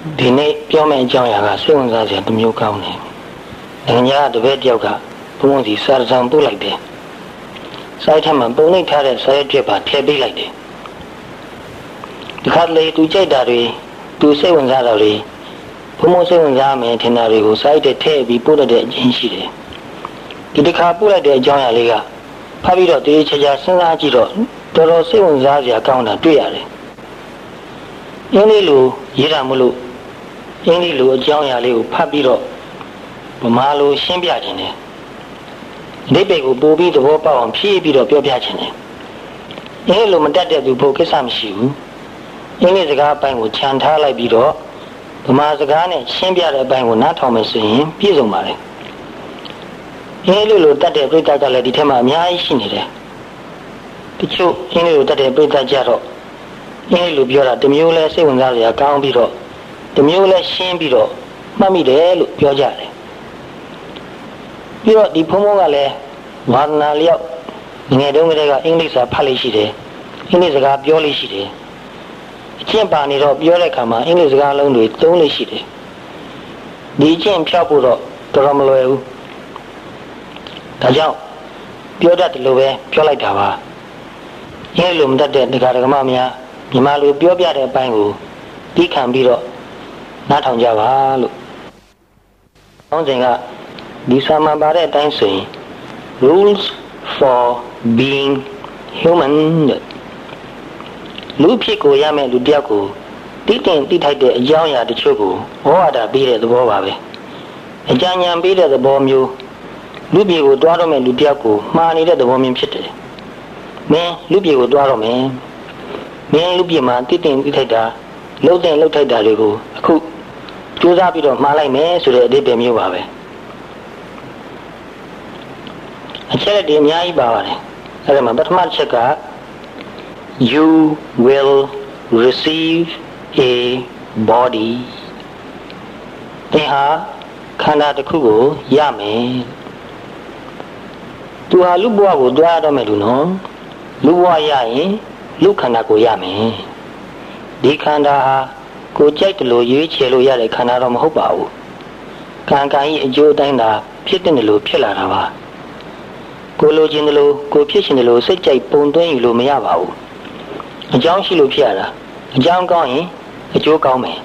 ဒီနေ့ပြောမယ့်အကြောင်းအရာကစိတ်ဝင်စားစရာတစ်မျိုးကောင်းတယ်။နိုင်ငံခြားတပည့်တယောက်ကဘုံစီစာရံပို့လိုက်တယ်။စာထက်မှပုံနှိပ်ထားတဲ့စာရွက်တွေပါထည့်ပေးလိုက်တယ်။ဒီခါလေသူကြိုက်တာတွေသူစိတ်ဝင်စားတာတွေဘုံစိတ်ဝင်စားမယ်ထင်တာတွေကိုစာရွက်ထည့်ပြီးပို့လိုက်တဲ့အချင်းရှိတယ်။ဒီတစ်ခါပို့လိုက်တဲ့အကြောင်းအရာလေးကဖတ်ပြီးတော့တေးချာချာစဉ်းစားကြည့်တော့တော်တော်စိတ်ဝင်စားစရာကောင်းတာတွေ့ရတယ်။အင်းလေးလိုရေးတာမလို့အင်းလေးလိုအကြောင်းအရာလေးကိုဖတ်ပြီးတော့ဗမာလိုရှင်းပြခြင်းတယ်အဓိပ္ပာယ်ကိုပို့ပြီးသဘောပေါက်အောင်ဖြည့်ပြီးတော့ပြောပြခြင်းတယ်အင်းလေးလိုမတတ်တဲ့သူဖို့ကိစ္စမရှိဘူးအင်းလေးစကားအပိုင်းကိုခြံထားလိုက်ပြီးတော့ဗမာစကားနဲ့ရှင်းပြတဲ့အပိုင်းကိုနားထောင်မယ်ဆိုရင်ပြည့်စုံပါလေအင်းလေးလိုတတ်တဲ့ပြိတ္တကလည်းဒီထက်မှအများကြီးရှိနေတယ်တချို့အင်းလေးလိုတတ်တဲ့ပြိတ္တကြတော့အင်းလေးလိုပြောတာတစ်မျိုးလဲစိတ်ဝင်စားစရာကောင်းပြီးတော့တမျိုးလဲရှင်းပြီးတော့မှတ်မိတယ်လို့ပြောကြတယ်ပြီးတော့ဒီဖုံးဖုံးကလည်းဝါဒနာလျောက်ငယ်တုန်းကတည်းကအင်္ဂလိပ်စာဖတ်လို့ရှိတယ်အင်္ဂလိပ်စကားပြောလို့ရှိတယ်အကျင့်ပါနေတော့ပြောတဲ့အခါမှာအင်္ဂလိပ်စကားလုံးတွေသုံးလို့ရှိတယ်ဒီအကျင့်ဖြောက်ဖို့တော့တော်တော်မလွယ်ဘူးဒါကြောင့်ပြောတတ်တယ်လို့ပဲပြောလိုက်တာပါအင်းလိုမတတ်တဲ့ဒကာဒကမများမြန်မာလိုပြောပြတဲ့အပိုင်းကိုသိခံပြီးတော့နားထောင်ကြပါလို့။အောင်းစဉ်ကဒီစာမှာပါတဲ့အတိုင်းဆိုရင် rules for being human လူဖြစ်ကိုရမယ်လူတယောက်ကိုတိထိုက်တဲ့အကြောင်းအရာတချို့ကိုဟောရတာပြီးတဲ့သဘောပါပဲ။အကြံဉာဏ်ပြီးတဲ့သဘောမျိုးလူပြေကိုတွားတော့မယ်လူတယောက်ကိုမှားနေတဲ့သဘောမျိုးဖြစ်တယ်။မင်းလူပြေကိုတွားတော့မယ်။မင်းလူပြေမှာတိထိုက်တာလှုပ်ထိုက်တာတွေကိုအခုကြိုးစားပြီးတော့မှားလိုက်မယ်ဆိုတဲ့အဓိပ္ပာယ်မျိုးပါပဲအချက်တွေအများကြီးပါပါတယ်အဲ့ဒါမှာပထမချက်က you will receive a body သင်ဟာခန္ဓာတစ်ခုကိုရမယ်သူဟာလူဘဝကိုတွားရတော့မယ်လူနော်လူဘဝရရင်လူခန္ဓာကိုရမယ်ဒီခန္ဓာဟာကိုကြိုက်တယ်လို့ရွေးချယ်လို့ရတဲ့ခန္ဓာတော့မဟုတ်ပါဘူး။ကံကံ၏အကျိုးအတိုင်းသာဖြစ်တဲ့လို့ဖြစ်လာတာပါ။ကိုလိုချင်တယ်လို့ကိုဖြစ်ချင်တယ်လို့စိတ်ကြိုက်ပုံသွင်းယူလို့မရပါဘူး။အကြောင်းရှိလို့ဖြစ်ရတာ။အကြောင်းကောင်းရင်အကျိုးကောင်းမယ်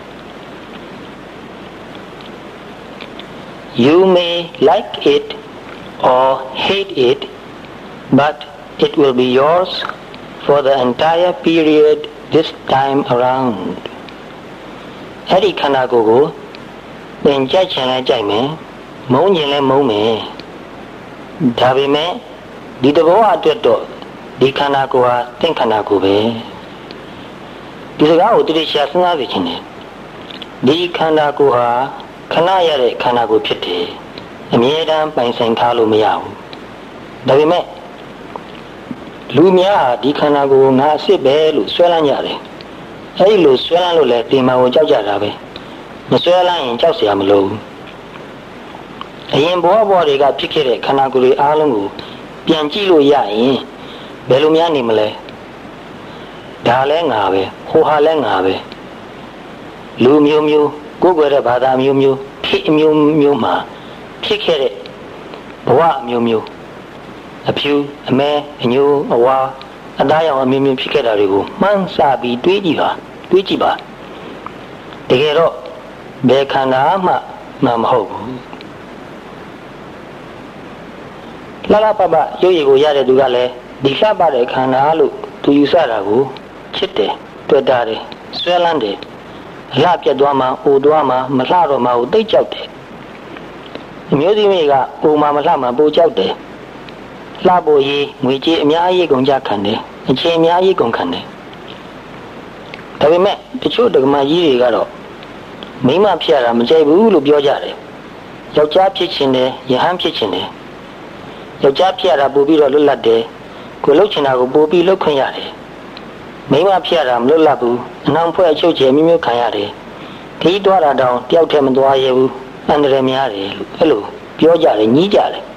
။ You may like it or hate it, but it will be yours for the entire period this time around အဲ့ဒီခန္ဓာကိုယ်ကိုသင်ကြိုက်ချင်လဲကြိုက်မယ်မုန်းချင်လဲမုန်းမယ်ဒါပေမဲ့ဒီတဘောအတွက်တော့ဒီခန္ဓာကိုယ်ဟာသင်ခန္ဓာကိုယ်ပဲဒီစကားကိုတိတိကျကျစဉ်းစားသိချင်တယ်ဒီခန္ဓာကိုယ်ဟာခဏရတဲ့ခန္ဓာကိုယ်ဖြစ်တယ်အမြဲတမ်းပိုင်ဆိုင်ထားလို့မရဘူးဒါပေမဲ့လူများဟာဒီခန္ဓာကိုယ်ငါအစ်စ်ပဲလို့ဆွဲလန်းကြတယ်အဲဒီလိုဆွဲလန်းလို့လဲဒီမှာကိုကြောက်ကြတာပဲမဆွဲလန်းရင်ကြောက်เสียမလို့အရင်ဘဝတွေကဖြစ်ခဲ့တဲ့ခန္ဓာကိုယ်တွေအားလုံးကိုပြန်ကြည့်လို့ရရင်ဘယ်လိုများနေမလဲဒါလဲငါပဲဟိုဟာလဲငါပဲလူမျိုးမျိုးကိုယ်ွယ်တဲ့ဘာသာမျိုးမျိုးဖြစ်အမျိုးမျိုးမှာဖြစ်ခဲ့တဲ့ဘဝအမျိုးမျိုးအဖြူအမဲအညိုအဝါအသားရောင်အမျိုးမျိုးဖြစ်ခဲ့တာတွေကိုမှန်းဆပြီးတွေးကြည့်ပါတကယ်တော့ဘယ်ခန္ဓာမှမဟုတ်ဘူးလှပပရုပ်ရည်ကိုရတဲ့သူကလည်းဒီလှပတဲ့ခန္ဓာလို့သူယူဆတာကိုချစ်တယ်တွေ့တာတယ်ဆွဲလန်းတယ်အလှပြတ်သွားမှအိုသွားမှမလှတော့မှကိုသိကြောက်တယ်အမျိုးသမီးကအိုမှမလှမှပိုကြောက်တယ်လှဖို့ရေးငွေကြေးအများကြီးကုန်ကြခံတယ်အချိန်အများကြီးကုန်ခံတယ်ဒါပေမဲ့တချို့ဒကမာကြီးတွေကတော့မိန်းမဖြစ်ရတာမကြိုက်ဘူးလို့ပြောကြတယ်ယောက်ျားဖြစ်ချင်တယ်ယဟန်ဖြစ်ချင်တယ်ယောက်ျားဖြစ်ရတာပို့ပြီးတော့လွတ်လပ်တယ်ကိုလှုပ်ချင်တာကိုပို့ပြီးလှုပ်ခွင့်ရတယ်မိန်းမဖြစ်ရတာမလွတ်လပ်ဘူးအနှောင်ဖွဲ့အချုပ်ချယ်မျိုးမျိုးခံရတယ်ခီးတွားတာတောင်တယောက်တည်းမသွားရဘူးအန္တရာယ်များတယ်လို့အဲ့လိုပြောကြတယ်ညည်းကြတယ်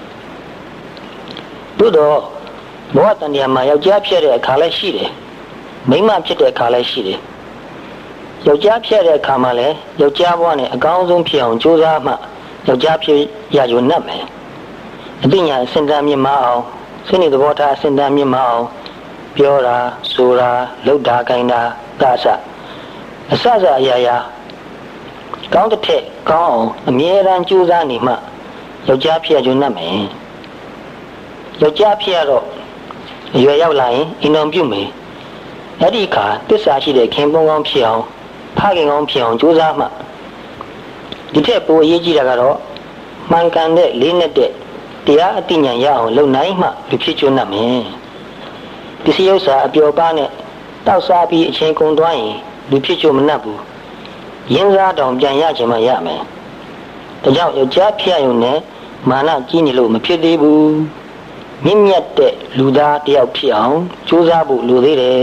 တို့တော့ဘဝတန်တရားမှာယောက်ျားဖြစ်တဲ့အခါလည်းရှိတယ်မိန်းမဖြစ်တဲ့အခါလည်းရှိတယ်ယောက်ျားဖြစ်တဲ့အခါမှာလည်းယောက်ျားဘဝနဲ့အကောင်းဆုံးဖြစ်အောင်ကြိုးစားမှယောက်ျားဖြစ်ရယူနှက်မယ်အသိဉာဏ်အစဉ်တန်းမြင့်မအောင်စိတ်နဲ့သဘောထားအစဉ်တန်းမြင့်မအောင်ပြောတာဆိုတာလုပ်တာခိုင်းတာဒါအစအစအရာရာကောင်းတဲ့ထက်ကောင်းအောင်အမြဲတမ်းကြိုးစားနေမှယောက်ျားဖြစ်ရယူနှက်မယ်ယောက်ျားဖြစ်ရတော့အရွယ်ရောက်လာရင်အိမ်တော်ပြုမယ်အဲ့ဒီအခါတစ္ဆာရှိတဲ့ခင်ပွန်းကောင်းဖြစ်အောင်ဖခင်ကောင်းဖြစ်အောင်ကြိုးစားမှဒီထက်ပိုအရေးကြီးတာကတော့မှန်ကန်တဲ့လေးနဲ့တဲ့တရားအသိဉာဏ်ရအောင်လုပ်နိုင်မှလူဖြစ်ကျွမ်းနိုင်မယ်ပစ္စည်းဥစ္စာအပျော်ပါးနဲ့တောက်စားပြီးအချိန်ကုန်သွားရင်လူဖြစ်ကျွမ်းမနှက်ဘူးရင်းစားတောင်ပြန်ရချင်မှရမယ်ဒါကြောင့်ယောက်ျားဖြစ်ရုံနဲ့မာနကြီးနေလို့မဖြစ်သေးဘူးမြင့်မြတ်တဲ့လူသားတယောက်ဖြစ်အောင်ကြိုးစားဖို့လိုသေးတယ်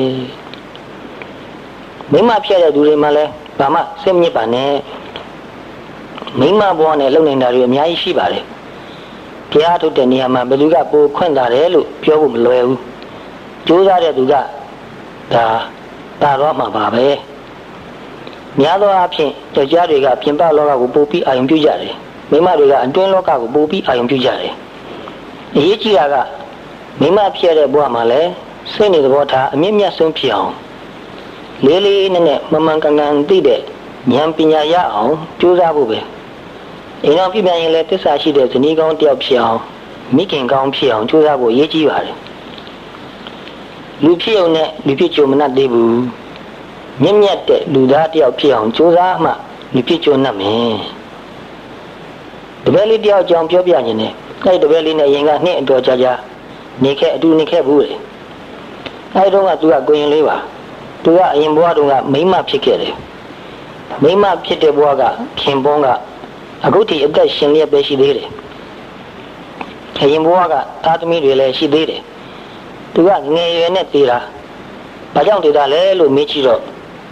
မိမဖြစ်တဲ့သူတွေမှလည်းဘာမှစိတ်မြင့်ပါနဲ့မိမဘဝနဲ့လုံနေတာတွေအများကြီးရှိပါတယ်တရားထုတ်တဲ့နေရာမှာဘယ်သူကပိုခွင့်တာတယ်လို့ပြောဖို့မလွယ်ဘူးကြိုးစားတဲ့သူကဒါတာတော့မှာပါပဲများသောအားဖြင့်ယောက်ျားတွေကပြင်ပလောကကိုပို့ပြီးအာရုံပြုကြတယ်မိန်းမတွေကအတွင်းလောကကိုပို့ပြီးအာရုံပြုကြတယ်အရေးကြီးတာကမိန်းမဖြစ်တဲ့ဘဝမှာလည်းစိတ်နေသဘောထားအမြင့်မြတ်ဆုံးဖြစ်အောင်လေးလေးနက်နက်မမှန်ကန်ကန်သိတဲ့ဉာဏ်ပညာရအောင်ကြိုးစားဖို့ပဲအိမ်တော်ပြပြန်ရင်လည်းတစ္ဆာရှိတဲ့ဇနီးကောင်းတယောက်ဖြစ်အောင်မိခင်ကောင်းဖြစ်အောင်ကြိုးစားဖို့အရေးကြီးပါတယ်လူဖြစ်ုံနဲ့လူဖြစ်ကြုံမနှက်သေးဘူးမြင့်မြတ်တဲ့လူသားတယောက်ဖြစ်အောင်ကြိုးစားမှလူဖြစ်ကြုံနှက်မယ်တပည့်လေးတယောက်ကြောင့်ပြောပြနေတယ်အဲ့တပည့်လေးနဲ့ရင်ကနှစ်အတော်ကြာကြာနေခဲ့အတူနေခဲ့ဘူးလေအဲ့တော့ကသူကကိုရင်လေးပါသူကအရင်ဘဝတုန်းကမိန်းမဖြစ်ခဲ့တယ်မိန်းမဖြစ်တဲ့ဘဝကခင်ပွန်းကအခုထိအသက်ရှင်လျက်ပဲရှိသေးတယ်အရင်ဘဝကသားသမီးတွေလည်းရှိသေးတယ်သူကငယ်ရွယ်နဲ့သေးတာဘာကြောင့်သေးတာလဲလို့မေးကြည့်တော့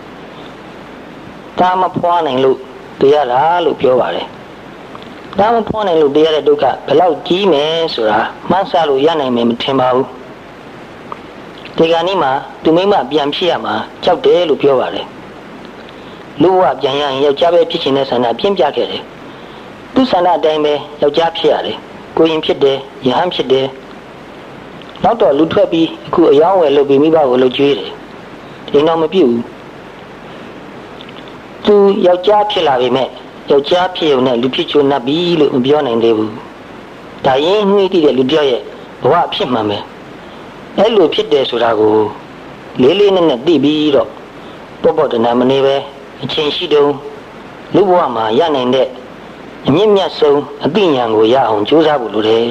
ဒါမဖွားနိုင်လို့တရားလားလို့ပြောပါတယ်ဒါမဖွားနိုင်လို့တရားတဲ့ဒုက္ခဘယ်လောက်ကြီးမယ်ဆိုတာမှန်းဆလို့ရနိုင်မယ်မထင်ပါဘူးဒီကနေ့မှာသူမိမပြန်ဖြစ်ရမှာကြောက်တယ်လို့ပြောပါတယ်လူဝပြန်ရရင်ယောက်ျားပဲဖြစ်ချင်တဲ့ဆန္ဒပြင်းပြခဲ့တယ်သူဆန္ဒအတိုင်းပဲယောက်ျားဖြစ်ရတယ်ကိုရင်ဖြစ်တယ်ယဟန်ဖြစ်တယ်နောက်တော့လူထွက်ပြီးအခုအယောင်းဝယ်လုပ်ပြီးမိဘကိုလှုပ်ကြွေးတယ်ဒီတော့မပြည့်ဘူးသူယောက်ျားဖြစ်လာပြီမဲ့ယောက်ျားဖြစ်ုံနဲ့လူဖြစ်ချိုးနှပ်ပြီလို့မပြောနိုင်သေးဘူးဒါရင်နှီးတည်တဲ့လူပြောရဲ့ဘဝဖြစ်မှန်ပဲအဲ့လိုဖြစ်တယ်ဆိုတာကိုလေးလေးနက်နက်သိပြီးတော့ပေါ့ပေါ့တနာမနေပဲအချင်းရှိတုံးလူဘဝမှာရနိုင်တဲ့အမြင့်မြတ်ဆုံးအသိဉာဏ်ကိုရအောင်ကြိုးစားဖို့လိုတယ်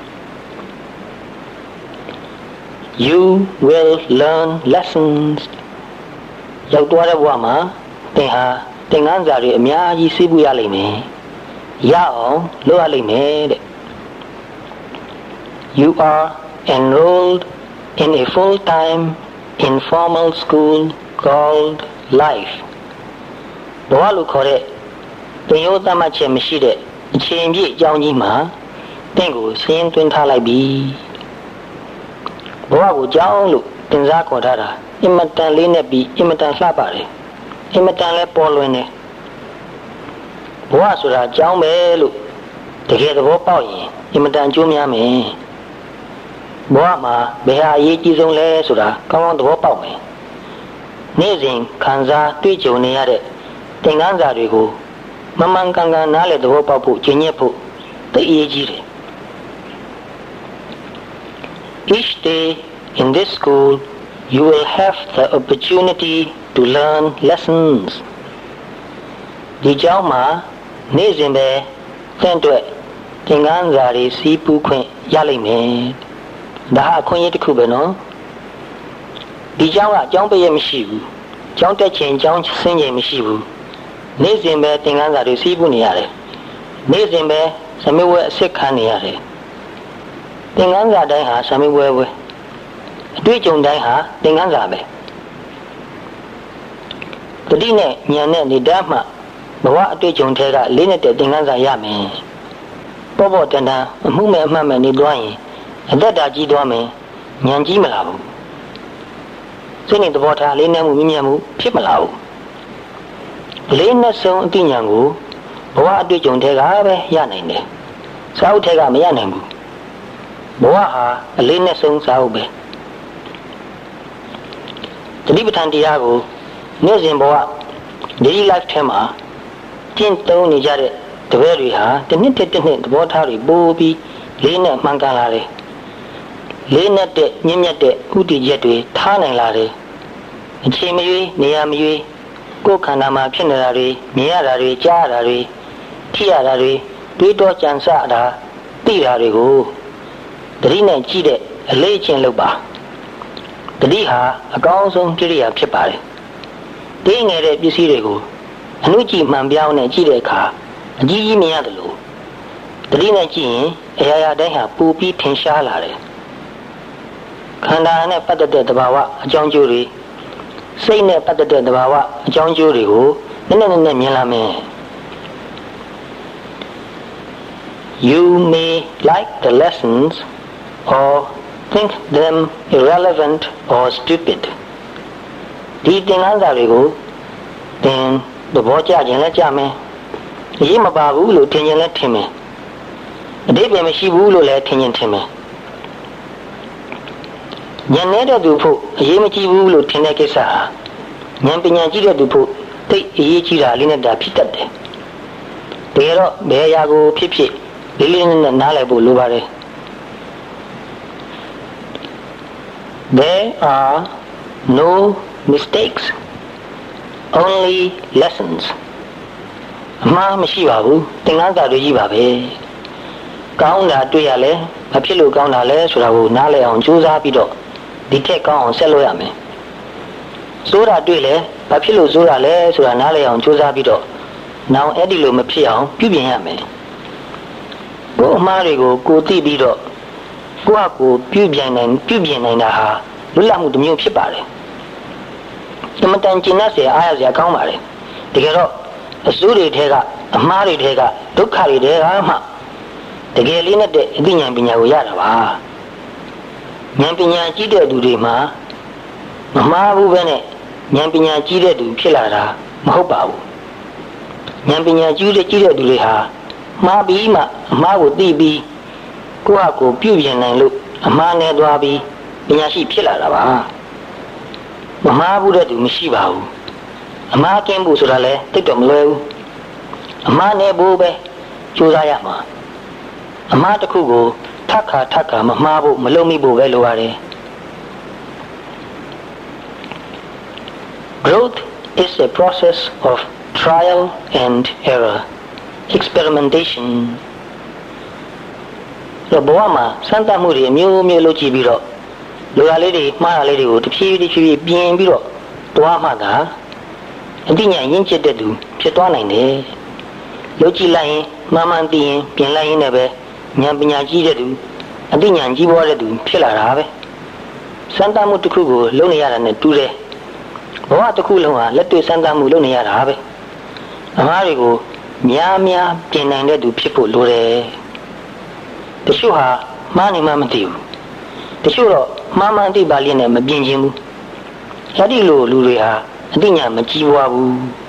You will learn lessons ရောက်သွားတဲ့ဘဝမှာသင်ဟာသင်ခန်းစာတွေအများကြီးသိဖို့ရလိမ့်မယ်ရအောင်လုပ်ရလိမ့်မယ်တဲ့ You are enrolled in a full-time informal school called life ဘဝလို့ခေါ်တဲ့သင်ရိုးသတ်မှတ်ချက်မရှိတဲ့အချိန်ပြည့်အကြောင်းကြီးမှာသင်ကိုစင်းသွင်းထားလိုက်ပြီဘဝကိုကြောင်းလို့သင်စားခေါ်ထားတာအင်မတန်လေးနဲ့ပြီးအင်မတန်လှပတယ်အင်မတန်လဲပေါ်လွင်တယ်ဘဝဆိုတာကြောင်းပဲလို့တကယ်သဘောပေါက်ရင်အင်မတန်ကျိုးများမယ်ဘဝမှာဘယ်ဟာအရေးကြီးဆုံးလဲဆိုတာကောင်းကောင်းသဘောပေါက်မယ်နေ့စဉ်ခံစားတွေ့ကြုံနေရတဲ့သင်ခန်းစာတွေကိုမမှန်ကန်ကန်နားလည်သဘောပေါက်ဖို့ကျင့်ရဖို့သိအရေးကြီးတယ် Each day in this school you will have the opportunity to learn lessons ဒီကြောင့်မှာနေ့စဉ်ပဲသင်တို့သင်ခန်းစာတွေစီးပူးခွင့်ရလိမ့်မယ်ဒါအခွင့်အရေးတစ်ခုပဲနော်ဒီကြောင့်ကအကြောင်းပြည့်မရှိဘူးကြောင်းတက်ခြင်းကြောင်းဆင်းခြင်းမရှိဘူးနေ့စဉ်ပဲသင်ခန်းစာတွေစီးပူးနေရတယ်နေ့စဉ်ပဲစမေဝဲအစ်စ်ခံနေရတယ်သင်ခန်းစာတိုင်းဟာစမေဝဲဝဲအတွေ့အကြုံတိုင်းဟာသင်ခန်းစာပဲတတိနဲ့ဉာဏ်နဲ့နေတတ်မှဘဝအတွေ့အကြုံတွေကလေးနဲ့တဲ့သင်ခန်းစာရမယ်ပေါ့ပေါ့တန်တန်အမှုမဲ့အမှတ်မဲ့နေသွားရင်အသက်တာကြီးသွားမယ်ဉာဏ်ကြီးမလာဘူးစိတ်နဲ့သဘောထားလေးနက်မှုမြင့်မြတ်မှုဖြစ်မလာဘူးလေးနဲ့ဆုံးအသိဉာဏ်ကိုဘဝအတွေ့အကြုံတွေကပဲရနိုင်တယ်စာအုပ်တွေကမရနိုင်ဘူးဘဝဟာအလေးနဲ့ဆုံးစာအုပ်ပဲတတိပဋ္ဌာန်တရားကိုနေ့စဉ်ဘဝ daily life ထဲမှာကျင့်သုံးနေကြတဲ့တပည့်တွေဟာတစ်နှစ်တစ်နှစ်သဘောထားတွေပိုးပြီးလေးနဲ့မှန်ကန်လာတယ်လေးနဲ့တဲ့မြင့်မြတ်တဲ့ဥတည်ချက်တွေထားနိုင်လာတယ်အချိန်မရွေးနေရာမရွေးကိုယ်ခန္ဓာမှာဖြစ်နေတာတွေမြင်ရတာတွေကြားရတာတွေထိရတာတွေတွေးတောကြံစတာသိတာတွေကိုတတိနဲ့ကြည့်တဲ့အလေးအကျင့်လုပ်ပါတတိဟာအကောင်းဆုံးကိရိယာဖြစ်ပါတယ်တေးငယ်တဲ့ပစ္စည်းတွေကိုအနုကြည့်မှန်ပြောင်းနဲ့ကြည့်တဲ့အခါအကြီးကြီးမြင်ရတယ်လို့တတိနဲ့ကြည့်ရင်အရာရာတိုင်းဟာပူပြီးထင်ရှားလာတယ်ခန္ဓာနဲ့ပတ်သက်တဲ့သဘာဝအကြောင်းကျိုးတွေစိတ်နဲ့ပတ်သက်တဲ့သဘာဝအကြောင်းကျိုးတွေကိုနည်းနည်းမြင်လာမယ် You may like the lessons or think them irrelevant or stupid ဒီသင်ခန်းစာတွေကိုသင်သဘောကျခြင်းလည်းကြမယ်အရေးမပါဘူးလို့ထင်ခြင်းလည်းထင်မယ်အတိတ်ပဲမရှိဘူးလို့လည်းထင်ခြင်းထင်မယ်ဉာဏ်နဲ့တဲ့သူဖို့အရေးမကြီးဘူးလို့ထင်တဲ့ကိစ္စဟာဉာဏ်ပညာကြီးတဲ့သူဖို့သိအရေးကြီးတာလေးနဲ့တာဖြစ်တတ်တယ်တကယ်တော့ဘယ်အရာကိုဖြစ်ဖြစ်လေးလေးနက်နက်နားလည်ဖို့လိုပါတယ် There are no mistakes only lessons အမှားမရှိပါဘူးသင်ခန်းစာတွေကြီးပါပဲကောင်းတာတွေ့ရလဲမဖြစ်လို့ကောင်းတာလဲဆိုတာကိုနားလည်အောင်ကြိုးစားပြီးတော့ဒီထက်ကောင်းအောင်ဆက်လို့ရမယ်စိုးတာတွေ့လဲဘာဖြစ်လို့စိုးတာလဲဆိုတာနားလည်အောင်ကြိုးစားပြီးတော့နောင်အဲ့ဒီလိုမဖြစ်အောင်ပြုပြင်ရမယ်ကိုယ်အမှားတွေကိုကိုသိပြီးတော့ကိုယ့်အကိုပြုပြင်နိုင်တာဟာလွတ်လပ်မှုတစ်မျိုးဖြစ်ပါတယ်တမန်တန်ကျင်တ်เสียအားရစရာကောင်းပါတယ်တကယ်တော့အစိုးတွေထဲကအမှားတွေထဲကဒုက္ခတွေထဲကမှတကယ်လေးနဲ့တဲ့အသိဉာဏ်ပညာကိုရတာပါဉာဏ်ပညာကြီးတဲ့သူတွေမှာမမှားဘူးပဲနဲ့ဉာဏ်ပညာကြီးတဲ့သူဖြစ်လာတာမဟုတ်ပါဘူးဉာဏ်ပညာကြီးတဲ့သူတွေဟာမှားပြီးမှအမှားကိုသိပြီးကိုယ့်ဟာကိုယ်ပြုပြင်နိုင်လို့အမှားနဲ့သွားပြီးပညာရှိဖြစ်လာတာပါမမှားဘူးတဲ့သူမရှိပါဘူးအမှားကင်းဖို့ဆိုတာလဲတိတ်တော့မလွယ်ဘူးအမှားနဲ့ဖို့ပဲကြိုးစားရမှာအမှားတစ်ခုကိုထပ်ခါမမှားဖို့မလုပ်မိဖို့ပဲလိုပါတယ် Growth is a process of trial and error experimentation ဘဝမှာစမ်းသပ်မှုတွေအမျိုးမျိုးလုပ်ကြည့်ပြီးတော့လိုရာလေးတွေမှားတာလေးတွေကိုတစ်ဖြည်းဖြည်းပြင်ပြီးတော့တွားမှသာအသိဉာဏ်ရင့်ကျက်တဲ့သူဖြစ်သွားနိုင်တယ်လုပ်ကြည့်လိုက်ရင်မှန်သိရင်ပြင်လိုက်ရင်လည်းပဲဉာဏ်ပညာကြီးတဲ့သူအသိဉာဏ်ကြီးပွားတဲ့သူဖြစ်လာတာပဲစမ်းသပ်မှုတစ်ခုကိုလုပ်နေရတာနဲ့တူတယ်ဘဝတစ်ခုလုံးဟာလက်တွေ့စမ်းသပ်မှုလုပ်နေရတာပဲအမှားတွေကိုများပြင်နိုင်တဲ့သူဖြစ်ဖို့လိုတယ်တချို့ဟာမှားနေမှမသိဘူးတချို့တော့မှားသိပါလိမ့်နဲ့မပြင်ခြင်းဘူးအဲ့ဒီလိုလူတွေဟာအသိဉာဏ်မကြီးပွားဘူး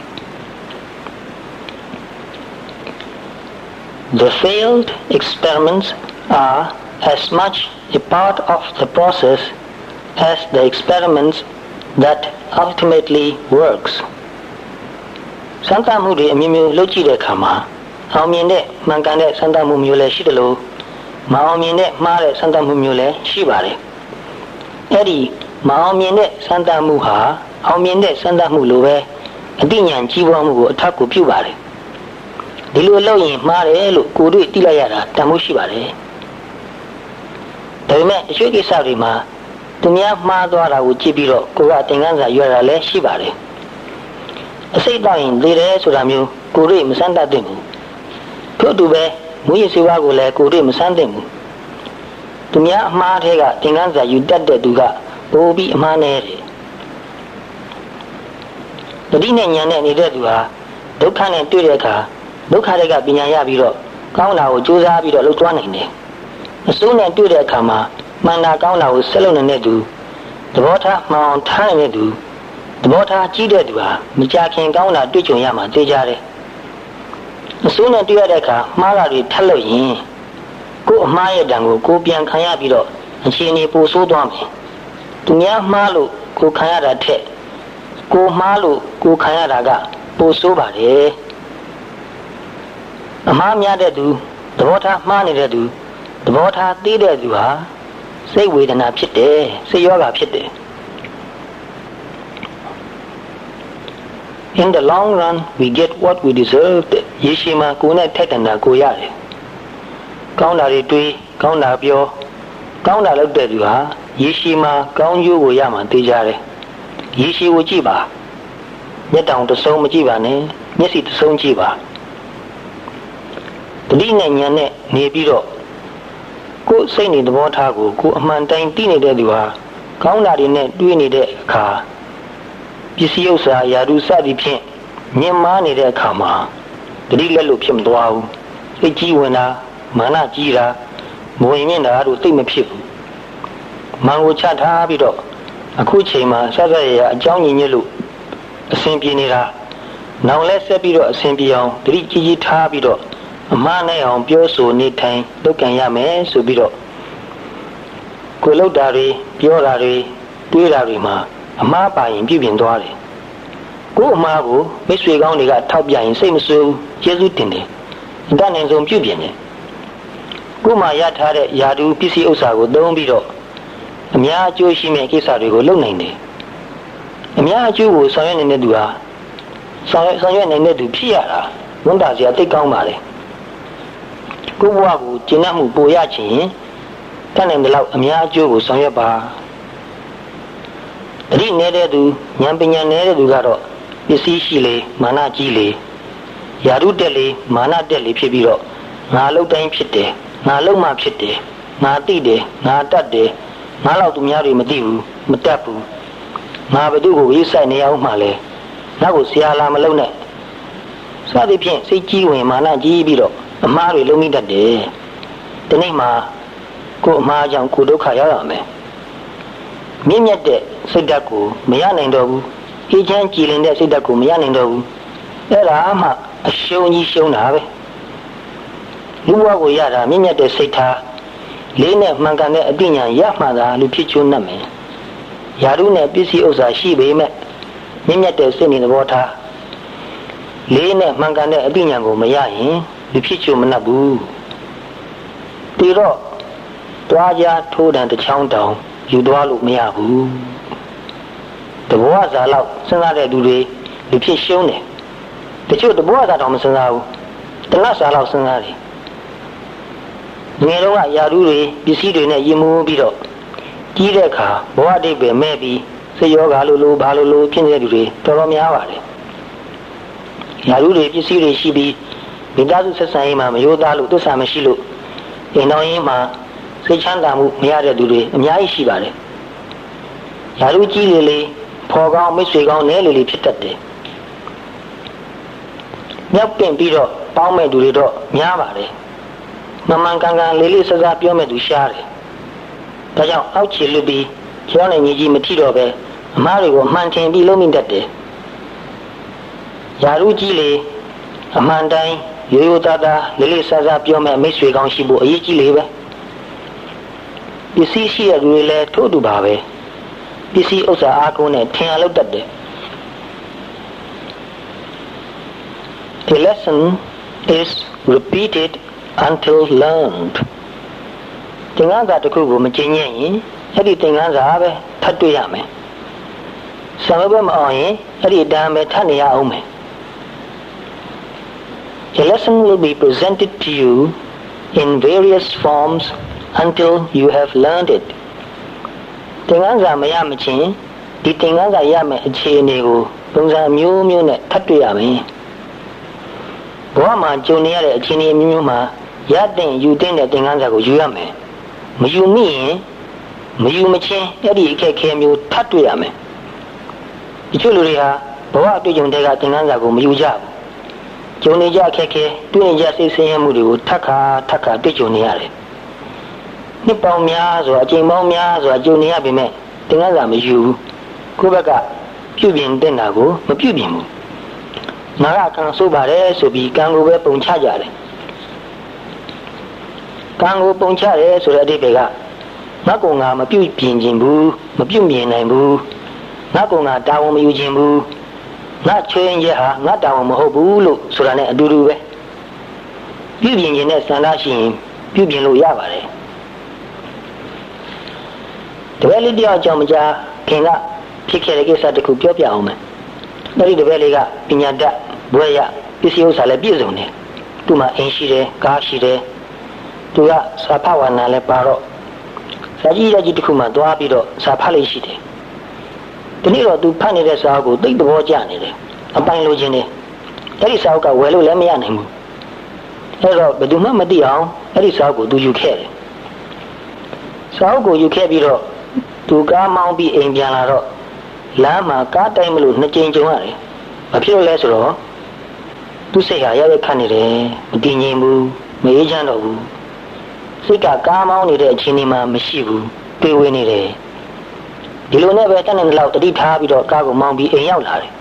The failed experiments are as much a part of the process as the experiments that ultimately works စမ်းသပ်မှုတွေအမျိုးမျိုးလုပ်ကြည့်တဲ့အခါမှာအောင်မြင်တဲ့မှန်ကန်တဲ့စမ်းသပ်မှုမျိုးလည်းရှိတယ်လို့မအောင်မြင်တဲ့မှားတဲ့စမ်းသပ်မှုမျိုးလည်းရှိပါတယ်အဲ့ဒီမအောင်မြင်တဲ့စမ်းသပ်မှုဟာအောင်မြင်တဲ့စမ်းသပ်မှုလိုပဲအသိဉာဏ်ကြီးပွားမှုကိုအထောက်အကူပြုပါတယ်ဒီလိုလုပ်ရင်မှားတယ်လို့ကိုယ်တွေ့သိလိုက်ရတာတန်ဖိုးရှိပါတယ်ဒါပေမဲ့တချို့ကိစ္စတွေမှာသူများမှားသွားတာကိုကြည့်ပြီးတော့ကိုယ်ကသင်ခန်းစာရွေးရတာလည်းရှိပါတယ်အစိတ်တောက်ရင်လေတယ်ဆိုတာမျိုးကိုယ်တွေ့မစမ်းတတ်သင့်ဘူးထို့အတူပဲမူရစေဝါကိုလည်းကိုယ်တွေ့မစမ်းသင့်ဘူးသူများအမှားတွေကသင်ခန်းစာယူတတ်တဲ့သူကပိုပြီးအမှားနဲ့တယ်တတိနဲ့ဉာဏ်နဲ့နေတဲ့သူဟာဒုက္ခနဲ့တွေ့တဲ့အခါဒုက္ခတွေကပညာရပြီးတော့ကောင်းတာကိုကြိုးစားပြီးတော့လုပ်သွားနိုင်တယ်အစိုးနဲ့တွေ့တဲ့အခါမှာမှန်တာကောင်းတာကိုဆက်လုပ်နေတဲ့သူသဘောထားမှန်အောင်ထားနေတဲ့သူဘောထားကြီးတဲ့သူဟာမကြခင်ကောင်းတာတွေ့ကြုံရမှာသိကြတယ်အစိုးနဲ့တွေ့ရတဲ့အခါမှားတာတွေထက်လို့ရင်ကို့အမှားရဲ့တံကိုကိုပြန်ခံရပြီးတော့အခြေအနေပိုဆိုးသွားမယ်သူများမှားလို့ကိုခံရတာထက်ကိုမှားလို့ကိုခံရတာကပိုဆိုးပါတယ်အမှားများတဲ့သူသဘောထားမှားနေတဲ့သူသဘောထားသေးတဲ့သူဟာစိတ်ဝေဒနာဖြစ်တယ်စိတ်ယောဂဖြစ်တယ် In the long run we get what we deserve ရေရှည်မှာကိုယ်နဲ့ထိုက်တန်တာကိုရတယ်ကောင်းတာတွေတွေးကောင်းတာပြောကောင်းတာလုပ်တဲ့သူဟာရေရှည်မှာကောင်းကျိုးကိုရမှသိကြတယ်ရေရှည်ကိုကြည့်ပါမျက်တောင်တစ်စုံမကြည့်ပါနဲ့မျက်စိတစ်စုံကြည့်ပါတတိနဲ့ညာနဲ့နေပြီးတော့ကိုယ်စိတ်နေသဘောထားကိုကိုယ်အမှန်တိုင်းသိနေတဲ့သူဟာကောင်းတာတွေနဲ့တွေးနေတဲ့အခါပစ္စည်းဥစ္စာယာရုစသည်ဖြင့်ညင်မားနေတဲ့အခါမှာတတိလက်လို့ဖြစ်မသွားဘူးစိတ်ကြီးဝင်တာမာနကြီးတာမဝင်မြင့်တာတို့သိမဖြစ်ဘူးမန်ကိုချထားပြီးတော့အခုချိန်မှာဆက်ဆက်ရအကြောင်းညင်ညွတ်လို့အစဉ်ပြေနေတာနောင်လဲဆက်ပြီးတော့အစဉ်ပြေအောင်တတိကြီးကြီးထားပြီးတော့အမှားနဲ့အောင်ပြောဆိုနေထိုင်လုပ်ကံရမယ်ဆိုပြီးတော့ကိုယ်လောက်တာတွေပြောတာတွေတွေးတာတွေမှာအမှားပါရင်ပြုပြင်သွားတယ်ကိုယ်အမှားကိုမိတ်ဆွေကောင်းတွေကထောက်ပြရင်စိတ်မဆိုးကျေးဇူးတင်တယ်အတတ်နိုင်ဆုံးပြုပြင်တယ်ကိုယ်မှာရထားတဲ့ယာတုပစ္စည်းဥစ္စာကိုသုံးပြီးတော့အများအကျိုးရှိမယ့်ကိစ္စတွေကိုလုပ်နိုင်တယ်အများအကျိုးကိုဆောင်ရွက်နေတဲ့သူဟာဆောင်ရွက်နိုင်တဲ့သူဖြစ်ရတာဝန်တာစရာသိကောင်းပါလေကိုယ့်ဘဝကိုကျင့်တတ်မှုပိုရချင်ရင်တတ်နိုင်တဲ့လောက်အများအကျိုးကိုဆောင်ရွက်ပါတတိနေတဲ့သူဉာဏ်ပညာနေတဲ့သူကတော့ပစ္စည်းရှိလေမာနကြီးလေယာရုတက်လေမာနတက်လေဖြစ်ပြီးတော့ငါလောက်တိုင်းဖြစ်တယ်ငါလောက်မှဖြစ်တယ်ငါသိတယ်ငါတတ်တယ်ငါလောက်သူများတွေမသိဘူးမတတ်ဘူးငါဘယ်သူကိုရေးဆိုင်နေအောင်မှလဲနောက်ကိုဆရာလာမလုံးနဲ့စသည်ဖြင့်စိတ်ကြီးဝင်မာနကြီးပြီးတော့အမှားတွေလုံးမိတတ်တယ်ဒီနေ့မှာကိုယ်အမှားကြောင့်ကိုယ်ဒုက္ခရောက်ရမယ်မြင့်မြတ်တဲ့စိတ်ဓာတ်ကိုမရနိုင်တော့ဘူးအေးချမ်းကြည်လင်တဲ့စိတ်ဓာတ်ကိုမရနိုင်တော့ဘူးအဲ့ဒါမှအရှုံးကြီးရှုံးတာပဲလူဘဝကိုရတာမြင့်မြတ်တဲ့စိတ်ထားလေးနဲ့မှန်ကန်တဲ့အသိဉာဏ်ရမှသာလူဖြစ်ချိုးနှံ့မယ်ယာရုနဲ့ပစ္စည်းဥစ္စာရှိပေမဲ့မြင့်မြတ်တဲ့စိတ်နေသဘောထားလေးနဲ့မှန်ကန်တဲ့အသိဉာဏ်ကိုမရရင်လူဖြစ်ချိုးမနှံ့ဘူးဒီတော့တွားကြထိုးတံတစ်ချောင်းတောင်ယူသွားလို့မရဘူးတဘောဇာလောက်စဉ်းစားတဲ့လူတွေလူဖြစ်ရှုံးတယ်တချို့တဘောဇာတောင်မစဉ်းစားဘူးတလတ်ဇာလောက်စဉ်းစားတယ်ငယ်တော့ကယာရုတွေပစ္စည်းတွေနဲ့ရင်မိုးပြီးတော့ကြီးတဲ့အခါဘဝတိတ်ပဲမဲ့ပြီးစိတ်ယောဂါလိုဘာလိုဖြစ်နေတဲ့လူတွေတော်တော်များပါတယ်ယာရုတွေပစ္စည်းတွေရှိပြီးမိသားစုဆက်ဆံရေးမှာမရိုးသားလို့သစ္စာမရှိလို့အိမ်တော်ရင်းမှာစိတ်ချမ်းသာမှုမရတဲ့သူတွေအများကြီးရှိပါတယ်ယာရုကြီးလေဖော်ကောင်းမိတ်ဆွေကောင်းနဲလေဖြစ်တတ်တယ်မြောက်ပင့်ပြီးတော့ပေါင်းမဲ့သူတွေတော့များပါတယ်မမှန်ကန်ကန်လေးဆဆပြောမဲ့သူရှားတယ်ဒါကြောင့်အောက်ခြေလွတ်ပြီးကျောင်းနေကြီးမထီတော့ပဲအမားတွေကိုမှန်ထင်ပြီးလုံးမိတတ်တယ်ယာရုကြီးလေအမှန်တိုင်းရိုးရိုးသားသားလေးဆဆပြောမဲ့မိတ်ဆွေကောင်းရှိဖို့အရေးကြီးလေပဲပစ္စည်းရှိရသူတွေလည်းထို့တူပါပဲပစ္စည်းဥစ္စာအားကိုးနဲ့ထင်ရလို့တတ်တယ် The lesson is repeated until learned သင်္ကန်းစာတစ်ခုကိုမကျင့်ရင်အဲ့ဒီသင်္ကန်းစာပဲထပ်တွေ့ရမယ်ဆံဘက်မအောင်ရင်အဲ့ဒီအတန်းပဲထပ်နေရအောင်မယ် The lesson will be presented to you in various forms until you have learned it သင်္ကန်းစာမရမချင်းဒီသင်္ကန်းစာရမယ်အခြေအနေကိုပုံစံမျိုးမျိုးနဲ့ထပ်တွေ့ရမယ်ဘဝမှာကြုံနေရတဲ့အခြေအနေမျိုးမျိုးမှာရတဲ့ယူတဲ့သင်္ကန်းစာကိုယူရမယ်မယူမိရင်မယူမချင်းအဲ့ဒီအခက်ခဲမျိုးထပ်တွေ့ရမယ်ဒီချို့လူတွေဟာဘဝအတွေ့အကြုံတွေကသင်္ကန်းစာကိုမယူကြဘူးကြုံနေကြအခက်ခဲတွေ့နေကြစိတ်ဆင်းရဲမှုတွေကိုထပ်ခါတွေ့ကြုံနေရတယ်နှစ်ပေါင်းများစွာအချိန်ပေါင်းများစွာကြုံနေရပေမဲ့သင်္ကန်းစာမယူဘူးကိုယ့်ဘက်ကပြုပြင်တဲ့နာကိုမပြုပြင်ဘူးငါကကံဆိုးပါတယ်ဆိုပြီးကံကိုပဲပုံချကြတယ်ကံကိုပုံချတယ်ဆိုတဲ့အဓိပ္ပာယ်ကငါကောင်ငါမပြုပြင်ခြင်းဘူးမပြုမြင်နိုင်ဘူးငါကောင်ငါတာဝန်မယူခြင်းဘူးငါချွေရင်ရဲ့ဟာငါတာဝန်မဟုတ်ဘူးလို့ဆိုတာနဲ့အတူတူပဲပြုပြင်ခြင်းနဲ့စံသားရှိရင်ပြုပြင်လို့ရပါတယ်တပည့်လေးတယောက်ကြောင့်မကြားခင်ကဖြစ်ခဲ့တဲ့ကိစ္စတစ်ခုပြောပြအောင်မယ်အဲဒီတပည့်လေးကပညာတတ်ဘွဲ့ရပစ္စည်းဥစ္စာလည်းပြည့်စုံတယ်သူ့မှာအိမ်ရှိတယ်ကားရှိတယ်သူကစာဖတ်ဝါနာလည်းပါတော့စာကြည့်ရကြီးတစ်ခုမှသွားပြီးတော့စာဖတ်လေးရှိတယ်ဒီနေ့တော့သူဖတ်နေတဲ့စာအုပ်ကိုသိတဲ့ဘောကျနေတယ်အပိုင်လိုချင်တယ်အဲ့ဒီစာအုပ်ကဝယ်လို့လည်းမရနိုင်ဘူးအဲ့တော့ဘယ်သူမှမသိအောင်အဲ့ဒီစာအုပ်ကိုသူယူခဲ့တယ်စာအုပ်ကိုယူခဲ့ပြီးတော့သူကားမောင်းပြီးအိမ်ပြန်လာတော့လမ်းမှာကားတိုင်းမလို့နှစ်ကြိမ်ကြုံရတယ်ဘာဖြစ်လို့လဲဆိုတော့သူစိတ်ဟာရောက်ရခတ်နေတယ်မတည်ငြိမ်ဘူးမအေးချမ်းတော့ဘူးစိတ်ကကားမောင်းနေတဲ့အချိန်ဒီမှာမရှိဘူးတွေးဝေးနေတယ်ဒီလိုနဲ့ပဲတန်းနေလောက်တတိထားပြီးတော့ကားကိုမောင်းပြီးအိမ်ရောက်လာတယ်